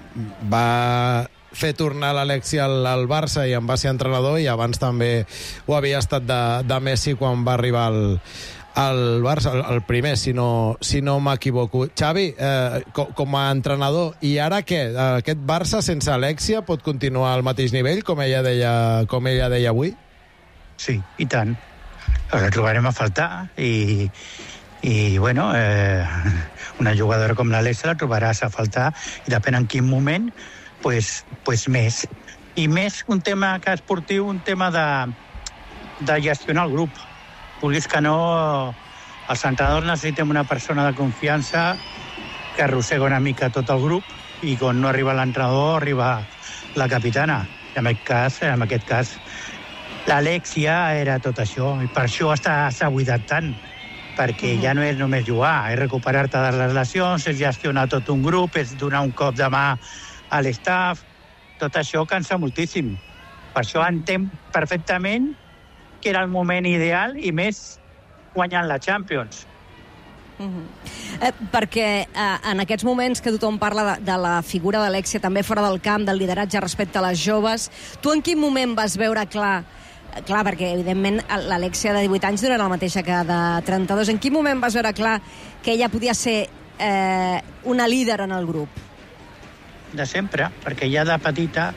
va fer tornar l'Alexia al, al Barça i en va ser entrenador, i abans també ho havia estat de, de Messi quan va arribar al, al Barça, el, el primer, si no, si no m'equivoco. Xavi, eh, com, com a entrenador, i ara què? Aquest Barça sense Alexia pot continuar al mateix nivell, com ella deia, com ella deia avui? Sí, i tant. La trobarem a faltar i, i bueno, eh, una jugadora com l'Alexia la trobaràs a faltar i depèn en quin moment, pues, pues més. I més un tema que esportiu, un tema de, de gestionar el grup. Vulguis que no, els entrenadors necessitem una persona de confiança que arrossega una mica tot el grup i quan no arriba l'entrenador arriba la capitana. I en aquest cas, en aquest cas l'Alexia era tot això, i per això s'ha buidat tant, perquè ja no és només jugar, és recuperar-te de les lesions, és gestionar tot un grup, és donar un cop de mà a l'estaf, tot això cansa moltíssim. Per això entenc perfectament que era el moment ideal i més guanyant la Champions. Uh-huh. eh, perquè eh, en aquests moments que tothom parla de, de la figura d'Alexia també fora del camp, del lideratge respecte a les joves, tu en quin moment vas veure clar clar, perquè evidentment l'Alexia de divuit anys no era la mateixa que de trenta-dos, en quin moment vas veure clar que ella podia ser eh, una líder en el grup? De sempre, perquè ja de petita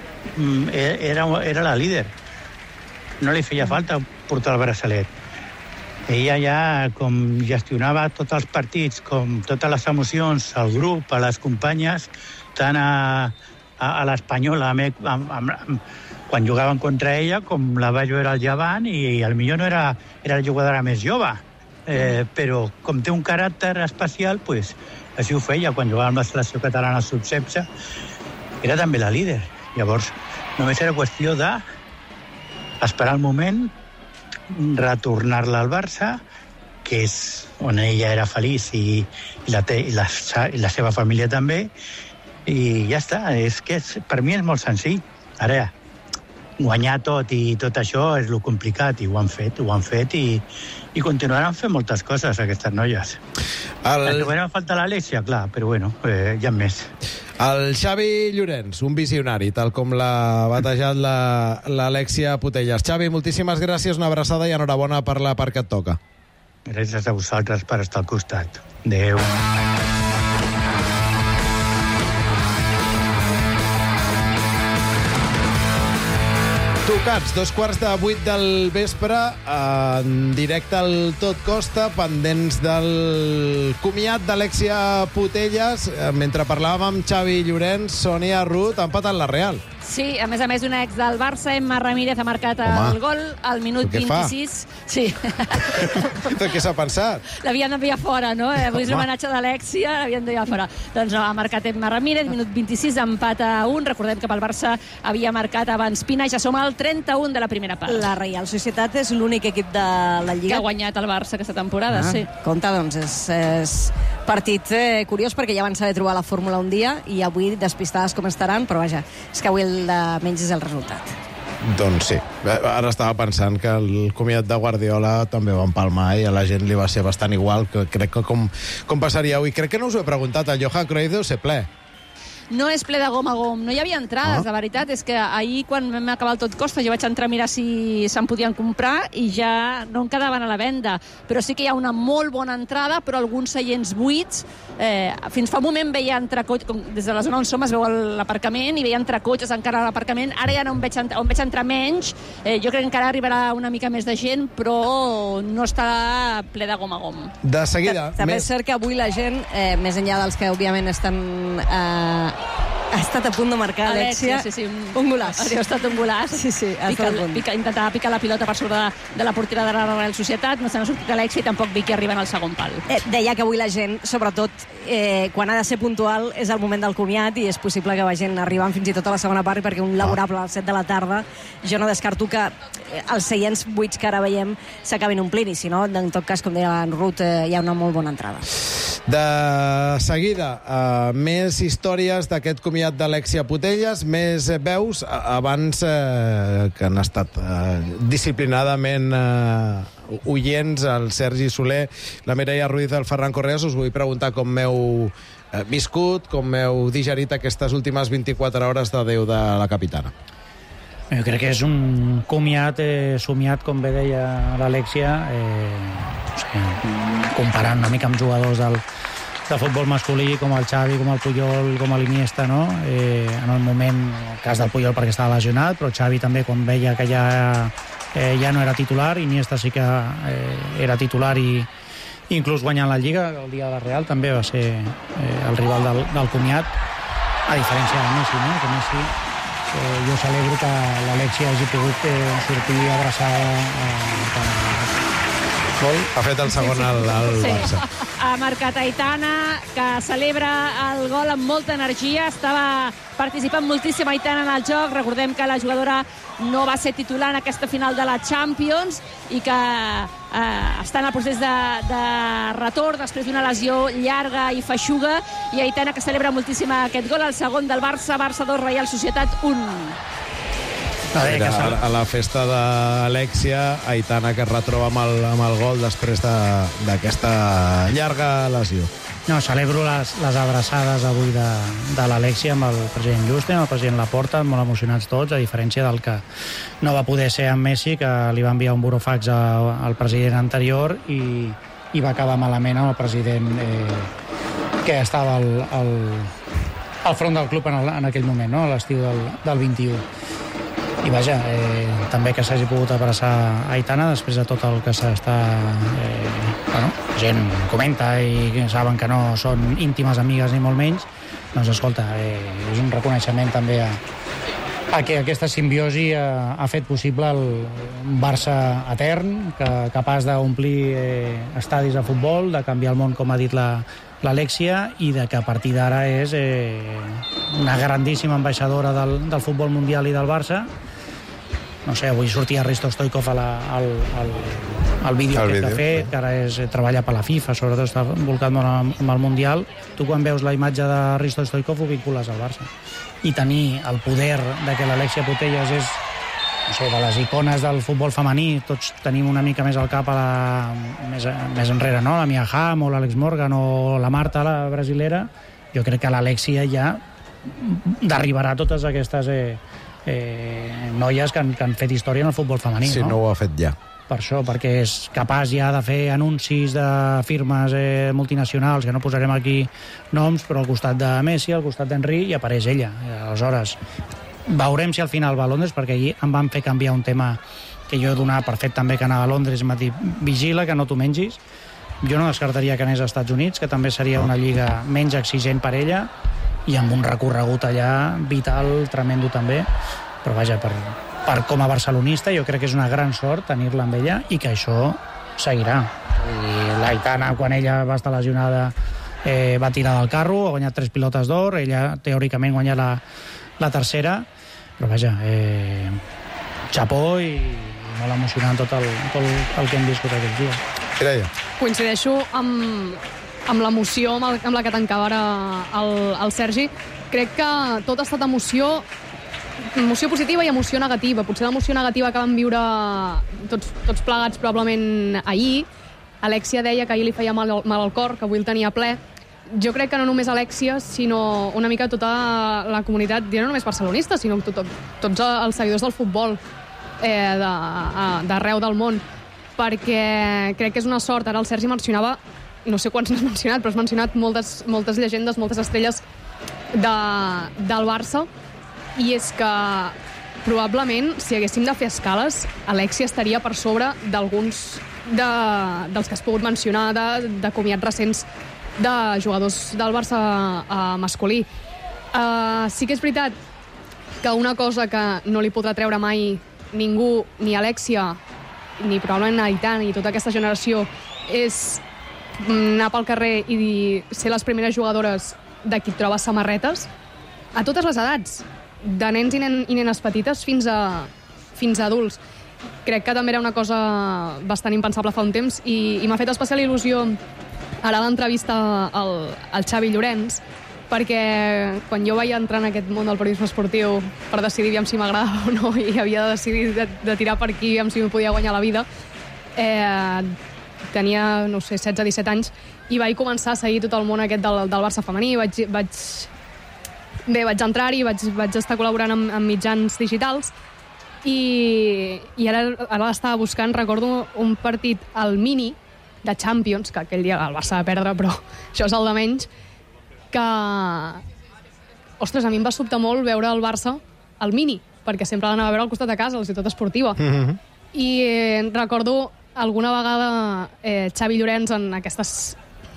era, era la líder, no li feia falta portar el braçalet. Ella ja com gestionava tots els partits, com totes les emocions, al grup, a les companyes, tant a, a, a l'Espanyola, amb, amb, amb, quan jugaven contra ella, com la Bajo era el Llevant, i al millor no era, era la jugadora més jove. Eh, però com té un caràcter especial, pues, així ho feia. Quan jugava amb la selecció catalana sub setze, era també la líder. Llavors, només era qüestió de esperar el moment, retornar-la al Barça, que és on ella era feliç i, i, la, te, i, la, i la seva família també, i ja està. És que és, per mi és molt senzill. Ara, guanyar tot i tot això és lo complicat, i ho han fet, ho han fet i, i continuaran fent moltes coses aquestes noies. El... El trobarem a falta l'Alexia, clar, però bueno, eh, ja més. El Xavi Llorens, un visionari, tal com l'ha batejat l'Alexia Putellas. Xavi, moltíssimes gràcies, una abraçada i enhorabona per la part que et toca. Gràcies a vosaltres per estar al costat. Adéu. Tocats, dos quarts de vuit del vespre, en directe al Tot Costa, pendents del comiat d'Alexia Putellas. Mentre parlàvem amb Xavi Llorens, Sònia Ruth ha empatat la Real. Sí, a més a més, una ex del Barça, Emma Ramírez, ha marcat Home, el gol al minut vint-i-sis. Sí. Què s'ha pensat? L'havien d'enviar fora, no? Avui és l'homenatge d'Alexia, l'havien d'enviar fora. Doncs no, ha marcat Emma Ramírez, minut vint-i-sis, empat a un. Recordem que pel Barça havia marcat abans Pina, ja som al trenta-un de la primera part. La Reial Societat és l'únic equip de la Lliga que ha guanyat el Barça aquesta temporada, ah. sí. Compte, doncs, és, és partit eh, curiós, perquè ja van saber trobar la fórmula un dia i avui despistades com estaran, però vaja, és que avui el de menys és el resultat. Doncs sí. Ara estava pensant que el comiat de Guardiola també va empalmar i a la gent li va ser bastant igual, que crec que com, com passaria avui. Crec que no us ho he preguntat, el Johan Cruyff deu ser ple. no és ple de gom a gom, no hi havia entrades, la veritat és que ahir quan vam acabar el Tot Costa jo vaig entrar a mirar si se'n podien comprar i ja no en quedaven a la venda, però sí que hi ha una molt bona entrada, però alguns seients buits. Eh, fins fa un moment veia entrar cotxes, des de la zona on som es veu l'aparcament i veia entrar cotxes encara a l'aparcament, ara ja no on veig, on veig entrar menys, eh, jo crec que encara arribarà una mica més de gent, però no està ple de gom a gom. De seguida. També és cert que avui la gent, eh, més enllà dels que òbviament estan... Eh, ha estat a punt de marcar Alexia. Sí, sí, un, un golaç. Ha estat un golaç. Sí, sí, ha pica, estat a punt. Pica, intentava picar la pilota per sobre de, de la portera de la Real Societat, no se n'ha sortit Alexia i tampoc Vicky arriben al segon pal. Eh, deia que avui la gent, sobretot, eh, quan ha de ser puntual, és el moment del comiat i és possible que vagin arribant fins i tot a la segona part, perquè un laborable a les set de la tarda, jo no descarto que els seients buits que ara veiem s'acabin omplint, i si no, en tot cas, com deia en Ruth, eh, hi ha una molt bona entrada. De seguida, uh, més històries d'aquest comiat d'Alexia Putellas, més veus, abans uh, que han estat uh, disciplinadament uh, oients, el Sergi Soler, la Mireia Ruiz, el Ferran Correas. Us vull preguntar com m'heu uh, viscut, com m'heu digerit aquestes últimes vint-i-quatre hores de Déu de la capitana. Jo crec que és un comiat eh, somiat, com bé deia l'Alexia, eh, o sigui, comparant una mica amb jugadors del, del futbol masculí, com el Xavi, com el Puyol, com l'Iniesta, no? Eh, en el moment, el cas del Puyol perquè estava lesionat, però Xavi també, quan veia que ja, eh, ja no era titular, Iniesta sí que eh, era titular i inclús guanyant la Lliga, el dia de la Real també va ser eh, el rival del, del comiat, a diferència de Messi, no? Que Messi... Eh, jo celebro que l'Alexia hagi pogut eh, sortir abraçada eh, gol. Ha fet el segon al, al sí. Barça. Ha marcat Aitana, que celebra el gol amb molta energia. Estava participant moltíssim Aitana en el joc. Recordem que la jugadora no va ser titular en aquesta final de la Champions i que eh, està en el procés de, de retorn després d'una lesió llarga i feixuga, i Aitana que celebra moltíssim aquest gol, el segon del Barça, Barça dos, Real Societat un. A, a, a la festa d'Alexia, Aitana que es retroba amb el, amb el gol després d'aquesta de, llarga lesió. No, celebro les, les abraçades avui de, de l'Alexia amb el president Juste, amb el president Laporta, molt emocionats tots, a diferència del que no va poder ser amb Messi, que li va enviar un burofax a, al president anterior i, i va acabar malament amb el president eh, que estava al, al, al front del club en, el, en aquell moment, no? A l'estiu del, del vint-i-u. I vaja, eh, també que s'hagi pogut abraçar Aitana després de tot el que s'està... Eh, bueno, gent comenta i saben que no són íntimes amigues ni molt menys, doncs escolta, eh, és un reconeixement també a, a que aquesta simbiosi ha, ha fet possible el Barça etern, que, capaç d'omplir eh, estadis de futbol, de canviar el món, com ha dit la l'Alexia, i de que a partir d'ara és eh, una grandíssima ambaixadora del, del futbol mundial i del Barça. No sé, avui sortia Risto Stoikov a la, al, al, al vídeo que ha fet, que ara és, treballa per la FIFA, sobretot està volcat molt amb el Mundial. Tu quan veus la imatge de Risto Stoikov ho vincules al Barça. I tenir el poder de que l'Alexia Putellas és, no sé, de les icones del futbol femení, tots tenim una mica més al cap a la, més, més enrere, no? La Mia Hamm o l'Àlex Morgan o la Marta, la brasilera. Jo crec que l'Alexia ja derribarà totes aquestes eh, eh, noies que han, que han fet història en el futbol femení, si no? no ho ha fet ja. Per això, perquè és capaç ja de fer anuncis de firmes eh, multinacionals, que no posarem aquí noms, però al costat de Messi, al costat d'Henry, i apareix ella. I aleshores, veurem si al final va a Londres, perquè allí em van fer canviar un tema que jo he donat per fet també que anava a Londres, i m'ha dit, vigila que no t'ho mengis. Jo no descartaria que anés als Estats Units, que també seria una lliga menys exigent per ella, i amb un recorregut allà vital, tremendo també, però vaja, per, per com a barcelonista jo crec que és una gran sort tenir-la amb ella i que això seguirà. I l'Aitana, quan ella va estar lesionada, eh, va tirar del carro, ha guanyat tres pilotes d'or, ella teòricament guanya la, la tercera, però vaja, eh, xapó i molt emocionant tot el, tot el que hem viscut aquests dies. Mireia. Coincideixo amb, amb l'emoció amb, el, amb la que tancava ara el, el Sergi. Crec que tot ha estat emoció, emoció positiva i emoció negativa. Potser l'emoció negativa que vam viure tots, tots plegats probablement ahir. Alexia deia que ahir li feia mal, mal al cor, que avui el tenia ple. jo crec que no només Alexia, sinó una mica tota la comunitat, no només barcelonista, sinó tot, tots els seguidors del futbol eh, d'arreu del món, perquè crec que és una sort. Ara el Sergi mencionava, no sé quants n'has mencionat, però has mencionat moltes, moltes llegendes, moltes estrelles de, del Barça, i és que probablement, si haguéssim de fer escales, Alexia estaria per sobre d'alguns de, dels que has pogut mencionar, de, de comiats recents de jugadors del Barça uh, masculí. Uh, sí que és veritat que una cosa que no li podrà treure mai ningú, ni Alexia, ni probablement Aitana, ni tota aquesta generació, és anar pel carrer i ser les primeres jugadores de qui et trobes samarretes a totes les edats, de nens i, nen, i nenes petites fins a, fins a adults. Crec que també era una cosa bastant impensable fa un temps, i, i m'ha fet especial il·lusió ara l'entrevista al, al Xavi Llorenç, perquè quan jo vaig entrar en aquest món del periodisme esportiu per decidir si m'agradava o no, i havia de decidir de, de tirar per aquí si m'hi podia guanyar la vida, eh, tenia, no sé, setze disset anys, i vaig començar a seguir tot el món aquest del, del Barça femení. Vaig, vaig, bé, vaig entrar-hi, vaig, vaig estar col·laborant amb, amb mitjans digitals, i, i ara, ara l'estava buscant. Recordo un partit al Mini de Champions, que aquell dia el Barça va perdre, però això és el de menys, que, ostres, a mi em va sobtar molt veure el Barça al Mini, perquè sempre l'anava a veure al costat de casa, a la ciutat esportiva. Mm-hmm. I eh, recordo alguna vegada eh, Xavi Llorenç en aquestes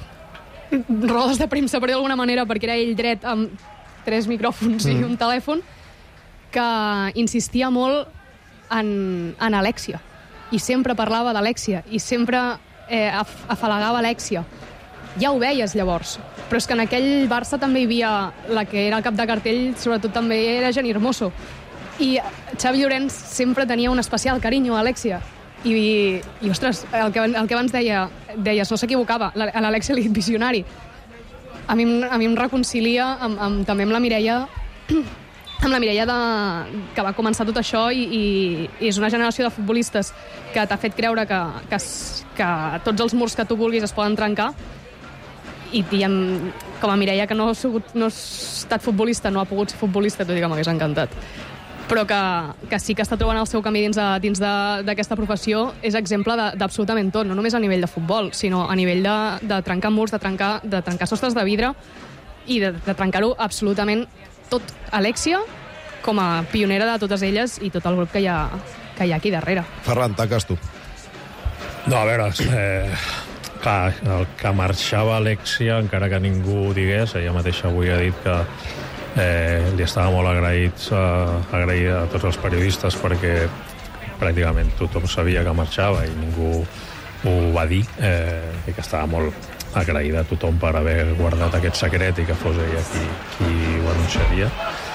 rodes de premsa, per dir d'alguna manera, perquè era ell dret amb tres micròfons mm. i un telèfon, que insistia molt en, en Alexia, i sempre parlava d'Alexia, i sempre eh, afalagava Alexia. Ja ho veies llavors, però és que en aquell Barça també hi havia la que era el cap de cartell, sobretot també era Jenny Hermoso, i Xavi Llorenç sempre tenia un especial carinyo a Alexia, i, i ostres, el que, el que abans deia, deies, no s'equivocava, a l'Alexia li he dit visionari. A mi, a mi em reconcilia amb, amb, també amb la Mireia, amb la Mireia de, que va començar tot això, i, i, i és una generació de futbolistes que t'ha fet creure que, que, que tots els murs que tu vulguis es poden trencar, i, i amb, com a Mireia, que no ha, sigut, no ha estat futbolista, no ha pogut ser futbolista, tot i que m'hagués encantat, però que, que sí que està trobant el seu camí dins d'aquesta professió, és exemple d'absolutament tot, no només a nivell de futbol, sinó a nivell de, de trencar murs, de trencar, de trencar sostres de vidre, i de, de trencar-ho absolutament tot. Alexia, com a pionera de totes elles, i tot el grup que hi ha, que hi ha aquí darrere. Ferran, taques tu. No, a veure, eh, clar, el que marxava Alexia, encara que ningú digués, ella mateixa avui ha dit que Eh, li estava molt agraït a, agraït a tots els periodistes, perquè pràcticament tothom sabia que marxava i ningú ho va dir, eh, i que estava molt agraïda a tothom per haver guardat aquest secret i que fos ella qui, qui ho anunciaria.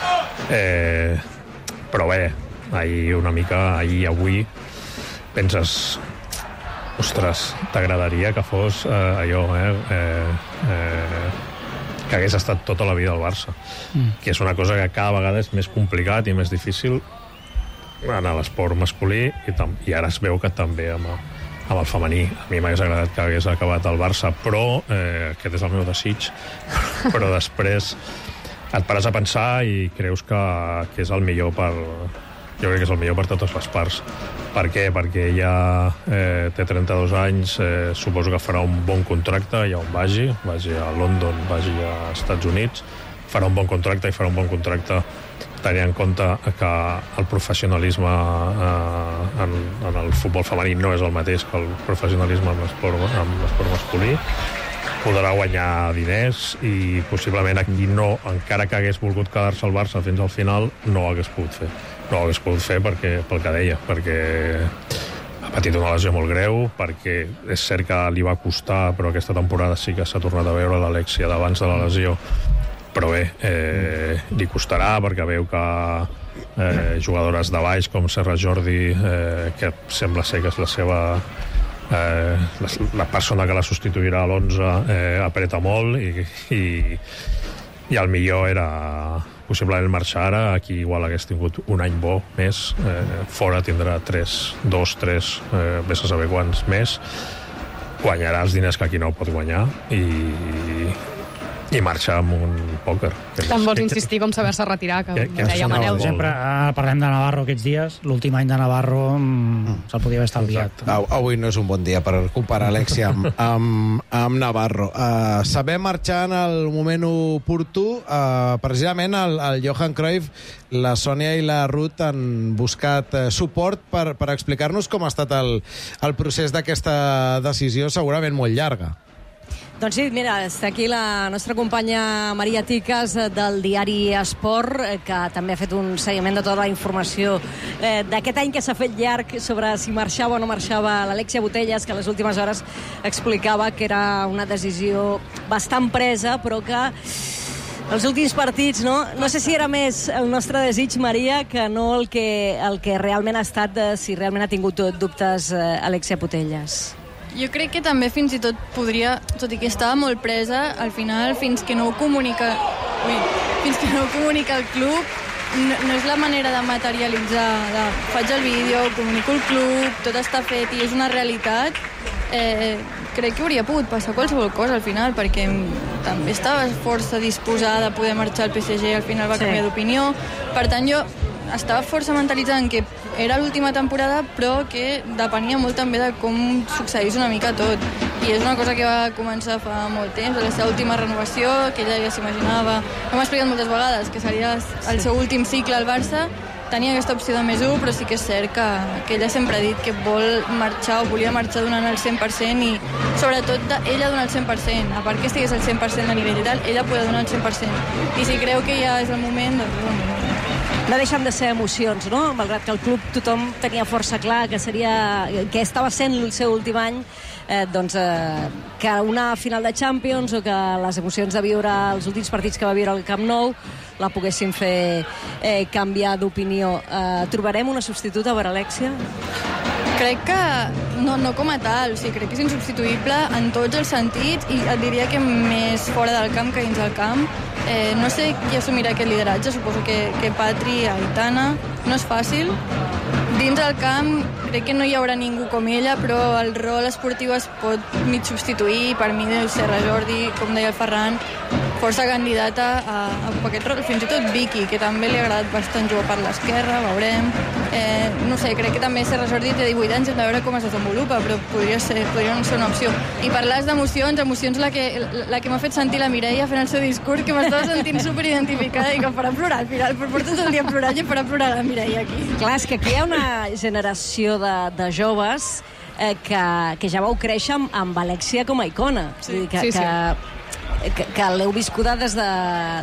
Eh, però bé, ahir una mica, ahir i avui penses, ostres, t'agradaria que fos eh, allò, eh, eh, eh, que hagués estat tota la vida al Barça, mm. que és una cosa que cada vegada és més complicat i més difícil en l'esport masculí, i, tam i ara es veu que també amb, amb el femení. A mi m'hagués agradat que hagués acabat al Barça, però eh, aquest és el meu desig, però després et pares a pensar i creus que, que és el millor per... Jo crec que és el millor per totes les parts. Per què? Perquè ella eh, té trenta-dos anys, eh, suposo que farà un bon contracte allà on vagi, vagi a London, vagi a Estats Units, farà un bon contracte i farà un bon contracte tenint en compte que el professionalisme eh, en, en el futbol femení no és el mateix que el professionalisme en l'esport, en l'esport masculí. Podrà guanyar diners i possiblement aquí no, encara que hagués volgut quedar-se al Barça fins al final, no ho hagués pogut fer. No ho hagués pogut fer perquè, pel que deia, perquè ha patit una lesió molt greu, perquè és cert que li va costar, però aquesta temporada sí que s'ha tornat a veure l'Alexia d'abans de la lesió. Però bé, eh, li costarà perquè veu que eh, jugadores de baix com Serra Jordi, eh, que sembla ser que és la seva... Eh, la, la persona que la substituirà a l'onze eh, apreta molt i, i, i el millor era possiblement marxar ara. Aquí igual hagués tingut un any bo més, eh, fora tindrà tres, dos, tres, eh, vés a saber quants més, guanyarà els diners que aquí no pot guanyar, i, i marxa amb un pòquer. Tant vols insistir com saber-se retirar, que, que, que deia Manel. Sempre ah, parlem de Navarro aquests dies. L'últim any de Navarro mm, se'l podia haver estalviat. Avui no és un bon dia per comparar Alexia amb, amb, amb Navarro. Uh, saber marxar en el moment oportú, uh, precisament el, el Johan Cruyff, la Sònia i la Ruth han buscat uh, suport per, per explicar-nos com ha estat el, el procés d'aquesta decisió, segurament molt llarga. Doncs sí, mira, està aquí la nostra companya Maria Ticas del diari Esport, que també ha fet un seguiment de tota la informació eh, d'aquest any que s'ha fet llarg sobre si marxava o no marxava l'Alexia Putellas, que a les últimes hores explicava que era una decisió bastant presa, però que els últims partits, no? No sé si era més el nostre desig, Maria, que no el que, el que realment ha estat, de si realment ha tingut dubtes eh, Alexia Putellas. Jo crec que també fins i tot podria, tot i que estava molt presa, al final, fins que no ho comunica, ui, fins que no ho comunica el club, no, no és la manera de materialitzar, de faig el vídeo, comunico el club, tot està fet i és una realitat. Eh, crec que hauria pogut passar qualsevol cosa al final, perquè també estava força disposada a poder marxar al P S G, al final va Sí. canviar d'opinió. Per tant, jo estava força mentalitzant que era l'última temporada, però que depenia molt també de com succeís una mica tot. I és una cosa que va començar fa molt temps, a la seva última renovació, que ella ja s'imaginava, ho hem explicat moltes vegades, que seria el seu últim cicle al Barça. Tenia aquesta opció de més un, però sí que és cert que, que ella sempre ha dit que vol marxar o volia marxar donant el cent per cent i sobretot de, ella donar el cent per cent. A part que estigués al cent per cent de nivell i tal, ella podia donar el cent per cent. I si creu que ja és el moment, doncs és el moment. No deixen de ser emocions, no? Malgrat que el club tothom tenia força clar que seria que estava sent el seu últim any, eh, doncs eh, que una final de Champions o que les emocions de viure els últims partits que va viure al Camp Nou la poguessin fer eh, canviar d'opinió. Eh, trobarem una substituta per Alexia? Crec que no, no com a tal, o sigui, crec que és insubstituïble en tots els sentits i et diria que més fora del camp que dins del camp. Eh, no sé qui assumirà aquest lideratge, suposo que, que Patri, Aitana, no és fàcil. Dins del camp crec que no hi haurà ningú com ella, però el rol esportiu es pot mig substituir. Per mi deu ser Serra Jordi, com deia el Ferran, força candidata a, a aquest rol, fins i tot Vicky, que també li ha agradat bastant jugar per l'esquerra, veurem. Eh, no sé, crec que també Serra Jordi té divuit anys, hem de veure com es desenvolupa, però podria ser, podria ser una opció. I parlar d'emocions, emocions la que, la que m'ha fet sentir la Mireia fent el seu discurs, que m'estava sentint superidentificada i que em farà plorar al final, però porto tot el dia plorant i em farà plorar la Mireia aquí. Clar, és que aquí hi ha una generació de, de joves eh, que, que ja vau créixer amb, amb Alexia com a icona. Sí, Vull dir que, sí, sí. que, que, que l'heu viscuda des de...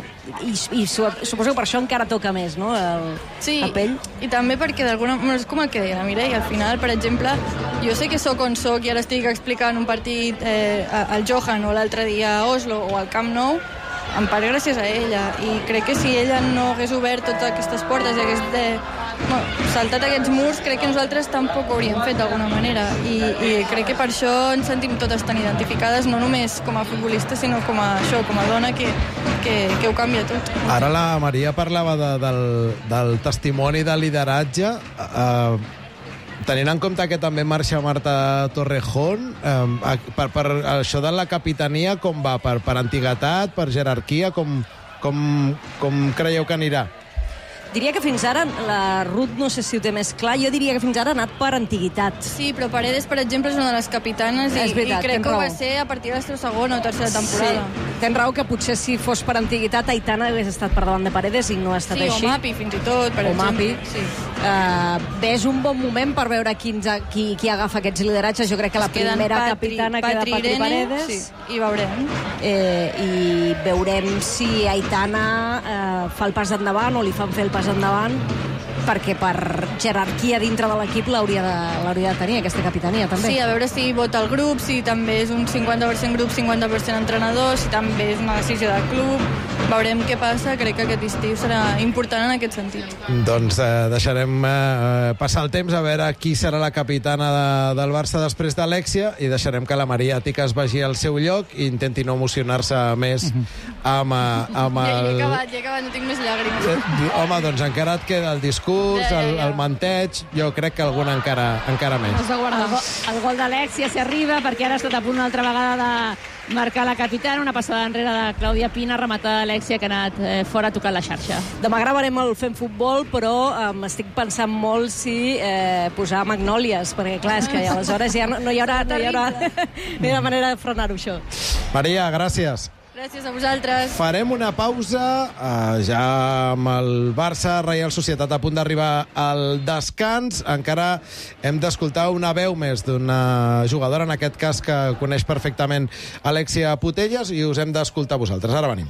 I, i suposo que per això encara toca més, no?, el, sí, la pell. I també perquè d'alguna... Bueno, és com el que deia la Mireia, al final, per exemple, jo sé que sóc on sóc i ara estic explicant un partit eh, al Johan o l'altre dia a Oslo o al Camp Nou, en part gràcies a ella, i crec que si ella no hagués obert totes aquestes portes i hagués de, bueno, saltat aquests murs, crec que nosaltres tampoc ho hauríem fet d'alguna manera, i, i crec que per això ens sentim totes tan identificades, no només com a futbolistes, sinó com a això, com a dona que, que, que ho canvia tot. Ara la Maria parlava de, del, del testimoni de lideratge. Eh, tenint en compte que també marxa Marta Torrejón, eh, per, per això de la capitania, com va? Per, per antiguitat, per jerarquia, com, com, com creieu que anirà? Diria que fins ara, la Ruth no sé si ho té més clar, jo diria que fins ara ha anat per antiguitat. Sí, però Paredes, per exemple, és una de les capitanes i, És veritat, i crec tens que ho raó. va ser a partir de la seva segona o tercera temporada. Sí, tens raó que potser si fos per antiguitat Aitana hagués estat per davant de Paredes i no ha estat Sí, així. o Mapi, fins i tot, per o exemple. Mapi. Sí. Uh, bé, és un bon moment per veure qui, qui, qui agafa aquests lideratges. Jo crec que la Queden primera Patri, capitana Patri, queda Patri Irene, Paredes. sí, i veurem. Eh, I veurem si Aitana eh, fa el pas endavant o li fan fer el pas endavant, perquè per jerarquia dintre de l'equip l'hauria de, l'hauria de tenir, aquesta capitania, també. Sí, a veure si vota el grup, si també és un cinquanta per cent grup, cinquanta per cent entrenador, si també és una decisió del club. Veurem què passa, crec que aquest estiu serà important en aquest sentit. Doncs eh, deixarem eh, passar el temps a veure qui serà la capitana de, del Barça després d'Alexia i deixarem que la Maria Ticas vagi al seu lloc i intenti no emocionar-se més amb, eh, amb Ja, el... ja he acabat, ja he acabat, no tinc més llàgrimes. Eh, home, doncs encara et queda el discurs, Ja, ja, el, ja. el manteig, jo crec que algun encara, encara més. El, go el gol d'Alexia s'hi arriba, perquè ara ha estat a punt una altra vegada de, Marca la capitana, una passada enrere de Clàudia Pina, rematada d'Alexia, que ha anat eh, fora tocant la xarxa. Demà gravarem el Fem Futbol, però eh, m'estic pensant molt si eh, posar magnòlies, perquè clar, és que aleshores ja no, no hi haurà, no hi haurà, no hi haurà manera de frenar-ho, això. Maria, gràcies. Gràcies a vosaltres. Farem una pausa, eh, ja amb el Barça, Reial Societat a punt d'arribar al descans. Encara hem d'escoltar una veu més d'una jugadora, en aquest cas que coneix perfectament Alexia Putellas, i us hem d'escoltar vosaltres. Ara venim.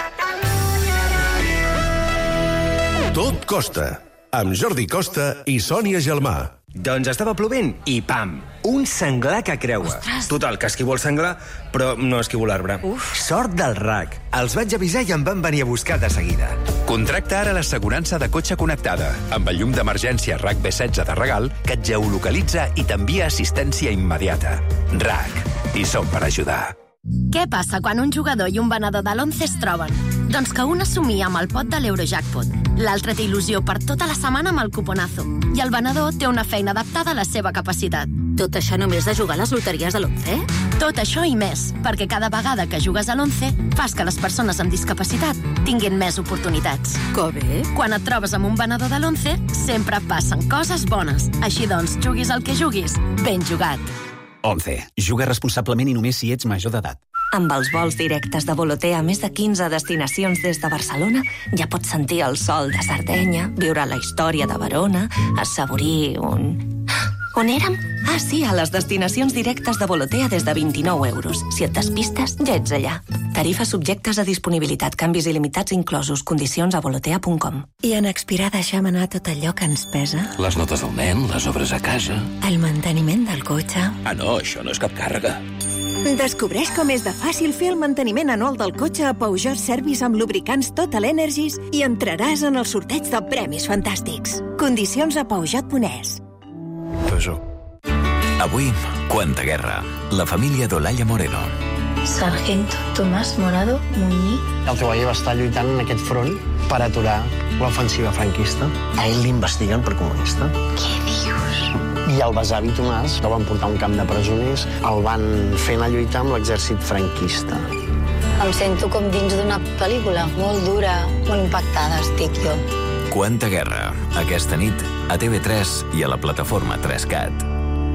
Tot Costa, amb Jordi Costa i Sònia Gelmà. Doncs estava plovent i pam, un senglar que creua. Ostres. Total, que esquivo el senglar, però no esquivo l'arbre. Sort del R A C. Els vaig avisar i em van venir a buscar de seguida. Contracta ara l'assegurança de cotxe connectada, amb el llum d'emergència R A C B setze de regal, que et geolocalitza i t'envia assistència immediata. R A C. I som per ajudar. Què passa quan un jugador i un venedor de l'Once es troben? Doncs que un assumia amb el pot de l'Eurojackpot, l'altre té il·lusió per tota la setmana amb el cuponazo, i el venedor té una feina adaptada a la seva capacitat. Tot això només de jugar a les loteries de l'Once? Tot això i més, perquè cada vegada que jugues a l'Once fas que les persones amb discapacitat tinguin més oportunitats. Que bé! Quan et trobes amb un venedor de l'Once, sempre passen coses bones. Així doncs, juguis el que juguis, ben jugat. Once. Juga responsablement i només si ets major d'edat. Amb els vols directes de Volotea a més de quinze destinacions des de Barcelona, ja pots sentir el sol de Sardenya, viure la història de Verona, assaborir un... On érem? Ah, sí, a les destinacions directes de Volotea des de vint-i-nou euros. Si et despistes, ja ets allà. Tarifes subjectes a disponibilitat, canvis il·limitats inclosos, condicions a volotea punt com. I en Expirar deixem anar tot allò que ens pesa? Les notes del nen, les obres a casa... El manteniment del cotxe... Ah, no, això no és cap càrrega. Descobreix com és de fàcil fer el manteniment anual del cotxe a Peugeot Service amb lubricants Total Energies i entraràs en el sorteig de premis fantàstics. Condicions a peugeot punt es. Peugeot. Avui, Quanta Guerra. La família d'Olaya Moreno. Sargento Tomás Morado Muñiz. El teu avi va estar lluitant en aquest front per aturar l'ofensiva franquista. A ell l'investiguen per comunista. Què dius? I el besavi Tomàs el van portar a un camp de presoners, el van fer anar a lluitar amb l'exèrcit franquista. Em sento com dins d'una pel·lícula, molt dura, molt impactada estic jo. Quanta Guerra. Aquesta nit a T V tres i a la plataforma tres cat.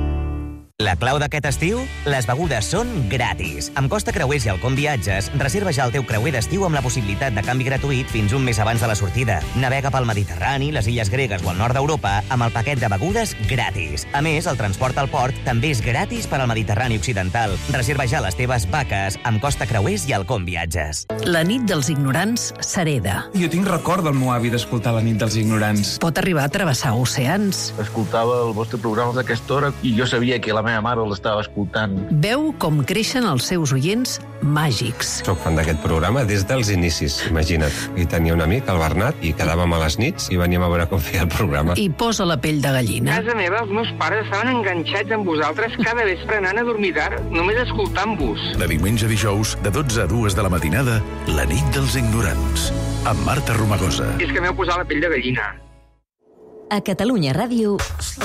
La clau d'aquest estiu? Les begudes són gratis. Amb Costa Creuers i Alcom Viatges, reserva ja el teu creuer d'estiu amb la possibilitat de canvi gratuït fins un mes abans de la sortida. Navega pel Mediterrani, les illes gregues o el nord d'Europa amb el paquet de begudes gratis. A més, el transport al port també és gratis per al Mediterrani Occidental. Reserva ja les teves vaques amb Costa Creuers i Alcom Viatges. La nit dels ignorants s'hereda. Jo tinc record del meu avi d'escoltar la nit dels ignorants. Pot arribar a travessar oceans. Escoltava el vostre programa d'aquesta hora i jo sabia que la meva mare l'estava escoltant. Veu com creixen els seus oients màgics. Soc fan d'aquest programa des dels inicis, imagina't. I tenia un amic, el Bernat, i quedàvem a les nits i veníem a veure com feia el programa. I posa la pell de gallina. A casa meva, els meus pares estaven enganxats amb vosaltres cada vespre anant a dormir tard, només escoltant-vos. De diumenge a dijous, de dotze a dues de la matinada, la nit dels ignorants, amb Marta Romagosa. És que m'heu posat la pell de gallina. A Catalunya Ràdio...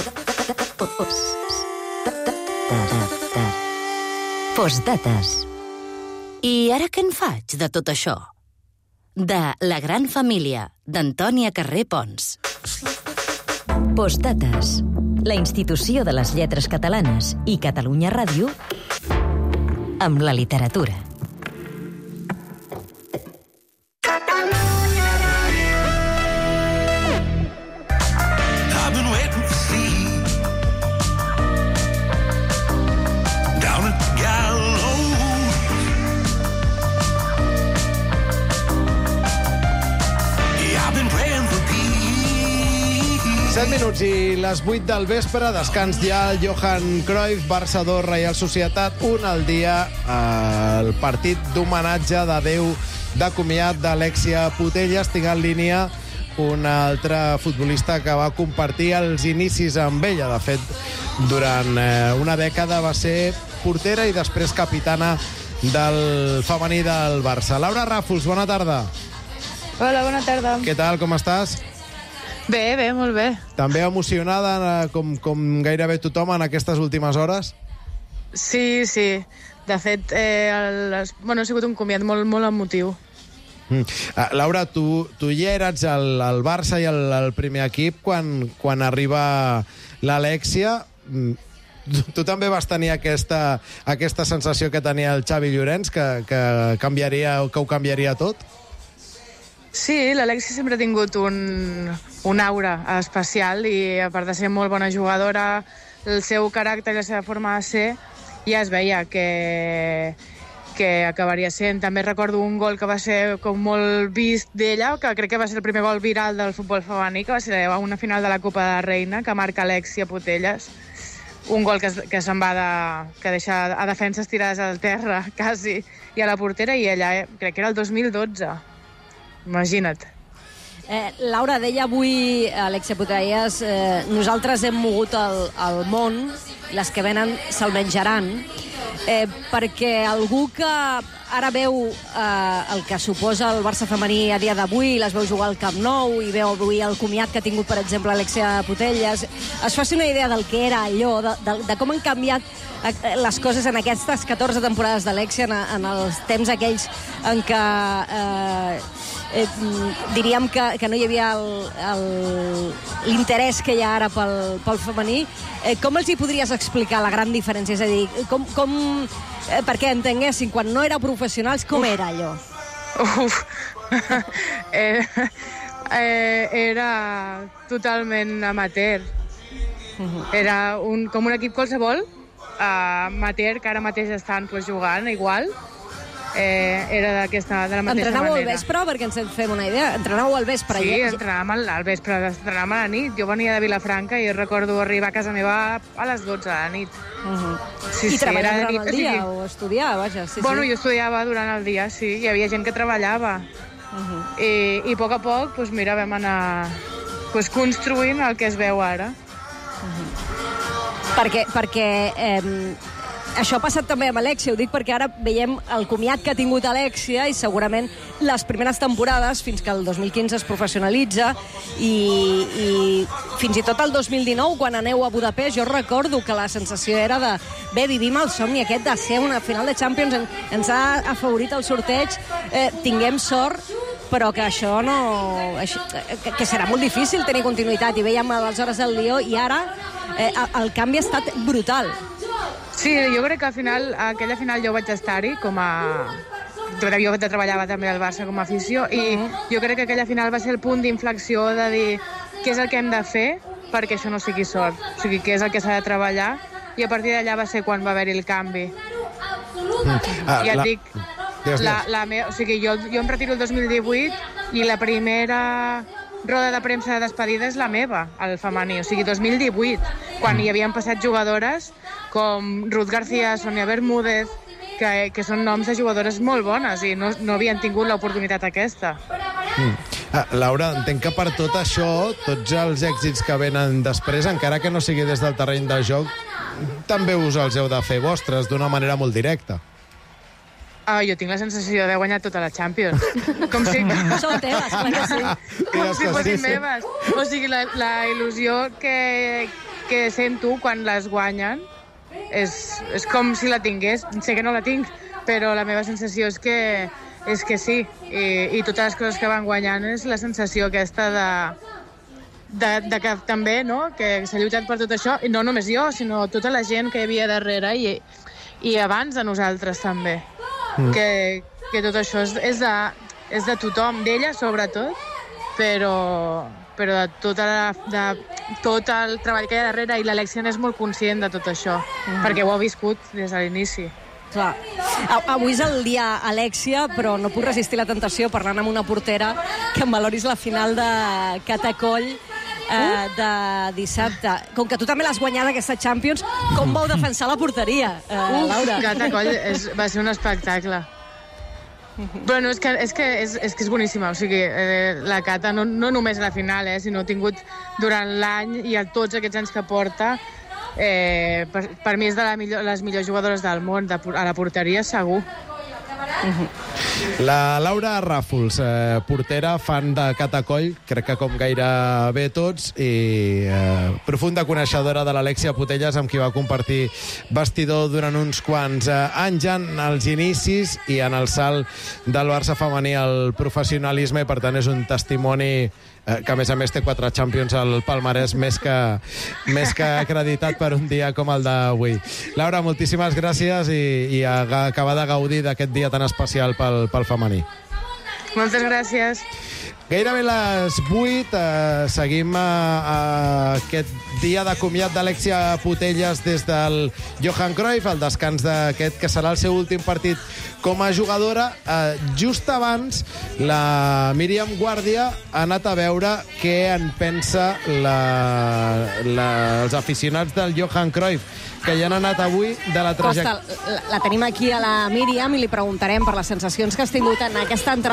Postdates. I ara què en faig de tot això? De La gran família, d'Antònia Carré Pons. Postdates. La institució de les lletres catalanes i Catalunya Ràdio amb la literatura. set minuts i les vuit del vespre, descans ja el Johan Cruyff, Barça dos, Reial Societat, un al dia, el partit d'homenatge de Déu de comiat d'Alexia Putellas. Tinc en línia un altre futbolista que va compartir els inicis amb ella. De fet, durant una dècada va ser portera i després capitana del femení del Barça. Laura Ràfols, bona tarda. Hola, bona tarda. Què tal, com estàs? Bé, bé, molt bé. També emocionada, com, com gairebé tothom en aquestes últimes hores? Sí, sí. De fet, eh, el, bueno, ha sigut un comiat molt, molt emotiu. Mm. Uh, Laura, tu, tu ja eres el, el Barça i el, el primer equip quan, quan arriba l'Alèxia. Mm. Tu, tu també vas tenir aquesta, aquesta sensació que tenia el Xavi Llorens, que, que, canviaria, que ho canviaria tot? Sí, l'Alèxia sempre ha tingut un, un aura especial i, a part de ser molt bona jugadora, el seu caràcter i la seva forma de ser, ja es veia que... que acabaria sent. També recordo un gol que va ser com molt vist d'ella, que crec que va ser el primer gol viral del futbol femení, que va ser a una final de la Copa de la Reina, que marca Alèxia Putellas. Un gol que, que se'n va de... que deixa a defenses tirades al terra, quasi, i a la portera, i ella, eh, crec que era el dos mil dotze. Imagina't. Eh, Laura, deia avui Alèxia Putellas, eh, nosaltres hem mogut el, el món, les que venen se'l menjaran, eh, perquè algú que ara veu eh, el que suposa el Barça femení a dia d'avui, les veu jugar al Camp Nou i veu avui el comiat que ha tingut, per exemple, Alèxia Putellas, es faci una idea del que era allò, de, de, de com han canviat les coses en aquestes catorze temporades d'Alèxia, en, en els temps aquells en què eh, eh, diríem que, que no hi havia l'interès que hi ha ara pel, pel femení. Eh, com els hi podries explicar la gran diferència? És a dir, com, com, eh, perquè entenguessin, quan no éreu professionals, com Uf. era allò? Uf. eh, eh, era totalment amateur. Uh-huh. Era un, com un equip qualsevol, Uh, amateur, que ara mateix estan pues, jugant igual, eh, era d'aquesta, de la mateixa Entrenàveu manera. Entrenàveu al vespre, perquè ens fem una idea? Entrenàveu al vespre? Sí, ja... entrenàvem al, al vespre, entrenàvem a la nit. Jo venia de Vilafranca i recordo arribar a casa meva a les dotze de la nit. Uh-huh. sí, I sí, treballar durant nit, el dia, o, sigui... o estudiar, vaja. Sí, bueno, sí. jo estudiava durant el dia, sí, hi havia gent que treballava. Uh-huh. I, I a poc a poc, pues, mira, vam anar pues, construint el que es veu ara. Uh-huh. Perquè... perquè eh, això ha passat també amb Alèxia, ho dic perquè ara veiem el comiat que ha tingut Alèxia i segurament les primeres temporades, fins que el dos mil quinze es professionalitza, i, i fins i tot el dos mil dinou, quan aneu a Budapest, jo recordo que la sensació era de, bé, vivim el somni aquest de ser una final de Champions, en, ens ha afavorit el sorteig, eh, tinguem sort, però que això no... Això, que, que serà molt difícil tenir continuïtat, i veiem aleshores el Lió, i ara eh, el canvi ha estat brutal. Sí, jo crec que al final, aquella final jo vaig estar-hi com a... Jo treballava també al Barça com a afició i jo crec que aquella final va ser el punt d'inflexió de dir què és el que hem de fer perquè això no sigui sort, o sigui, què és el que s'ha de treballar, i a partir d'allà va ser quan va haver-hi el canvi. Mm. Ah, ja et la... dic, la, la me... o sigui, jo, jo em retiro el dos mil divuit i la primera roda de premsa de despedida és la meva, al femení, o sigui, dos mil divuit, quan hi havien passat jugadores com Ruth García, Sonia Bermúdez, que, que són noms de jugadores molt bones i no, no havien tingut l'oportunitat aquesta. Mm. Ah, Laura, entenc que per tot això, tots els èxits que venen després, encara que no sigui des del terreny de joc, també us els heu de fer vostres d'una manera molt directa. Ah, jo tinc la sensació de guanyar tota la Champions. Com si... Són teves, clar que sí. Com si fossin meves. O sigui, la, la il·lusió que, que sento quan les guanyen és, és com si la tingués. Sé que no la tinc, però la meva sensació és que, és que sí. I, I totes les coses que van guanyant és la sensació aquesta de, de, de que també, no?, que s'ha lluitat per tot això. I no només jo, sinó tota la gent que hi havia darrere i, i abans de nosaltres també. Mm. Que, que tot això és, és, de, és de tothom, d'ella sobretot, però, però de, tota la, de tot el treball que hi ha darrere, i l'Alèxia és molt conscient de tot això, mm. perquè ho ha viscut des de l'inici. Clar. Avui és el dia Alèxia, però no puc resistir la tentació parlant amb una portera que em valoris la final de Catacoll eh, de dissabte. Com que tu també l'has guanyada, aquesta Champions, com vau defensar la porteria, eh, Uf, Laura? Catacoll és, va ser un espectacle. Bueno, és que és, que és, és, que és boníssima, o sigui, eh, la Cata no, no només a la final, eh, sinó ha tingut durant l'any i a tots aquests anys que porta, eh, per, per mi és de la millor, les millors jugadores del món, de, a la porteria segur. Uh-huh. La Laura Ràfols, eh, portera, fan de Catacoll, crec que com gairebé tots, i eh, profunda coneixedora de l'Alexia Putellas, amb qui va compartir vestidor durant uns quants eh, anys en els inicis i en el salt del Barça femení al professionalisme, i per tant és un testimoni eh, que a més a més té quatre Champions al palmarès, més que, més que acreditat per un dia com el d'avui. Laura, moltíssimes gràcies i, i a acabar de gaudir d'aquest dia tan especial pel, pel femení. Moltes gràcies. Gairebé les vuit, eh, seguim a, a aquest dia de comiat d'Alexia Putellas des del Johan Cruyff, el descans d'aquest que serà el seu últim partit com a jugadora. Eh, just abans, la Míriam Guàrdia ha anat a veure què en pensa la, la, els aficionats del Johan Cruyff, que ja han anat avui de la trajectòria. Costa, la, la tenim aquí a la Míriam i li preguntarem per les sensacions que has tingut en aquesta entrada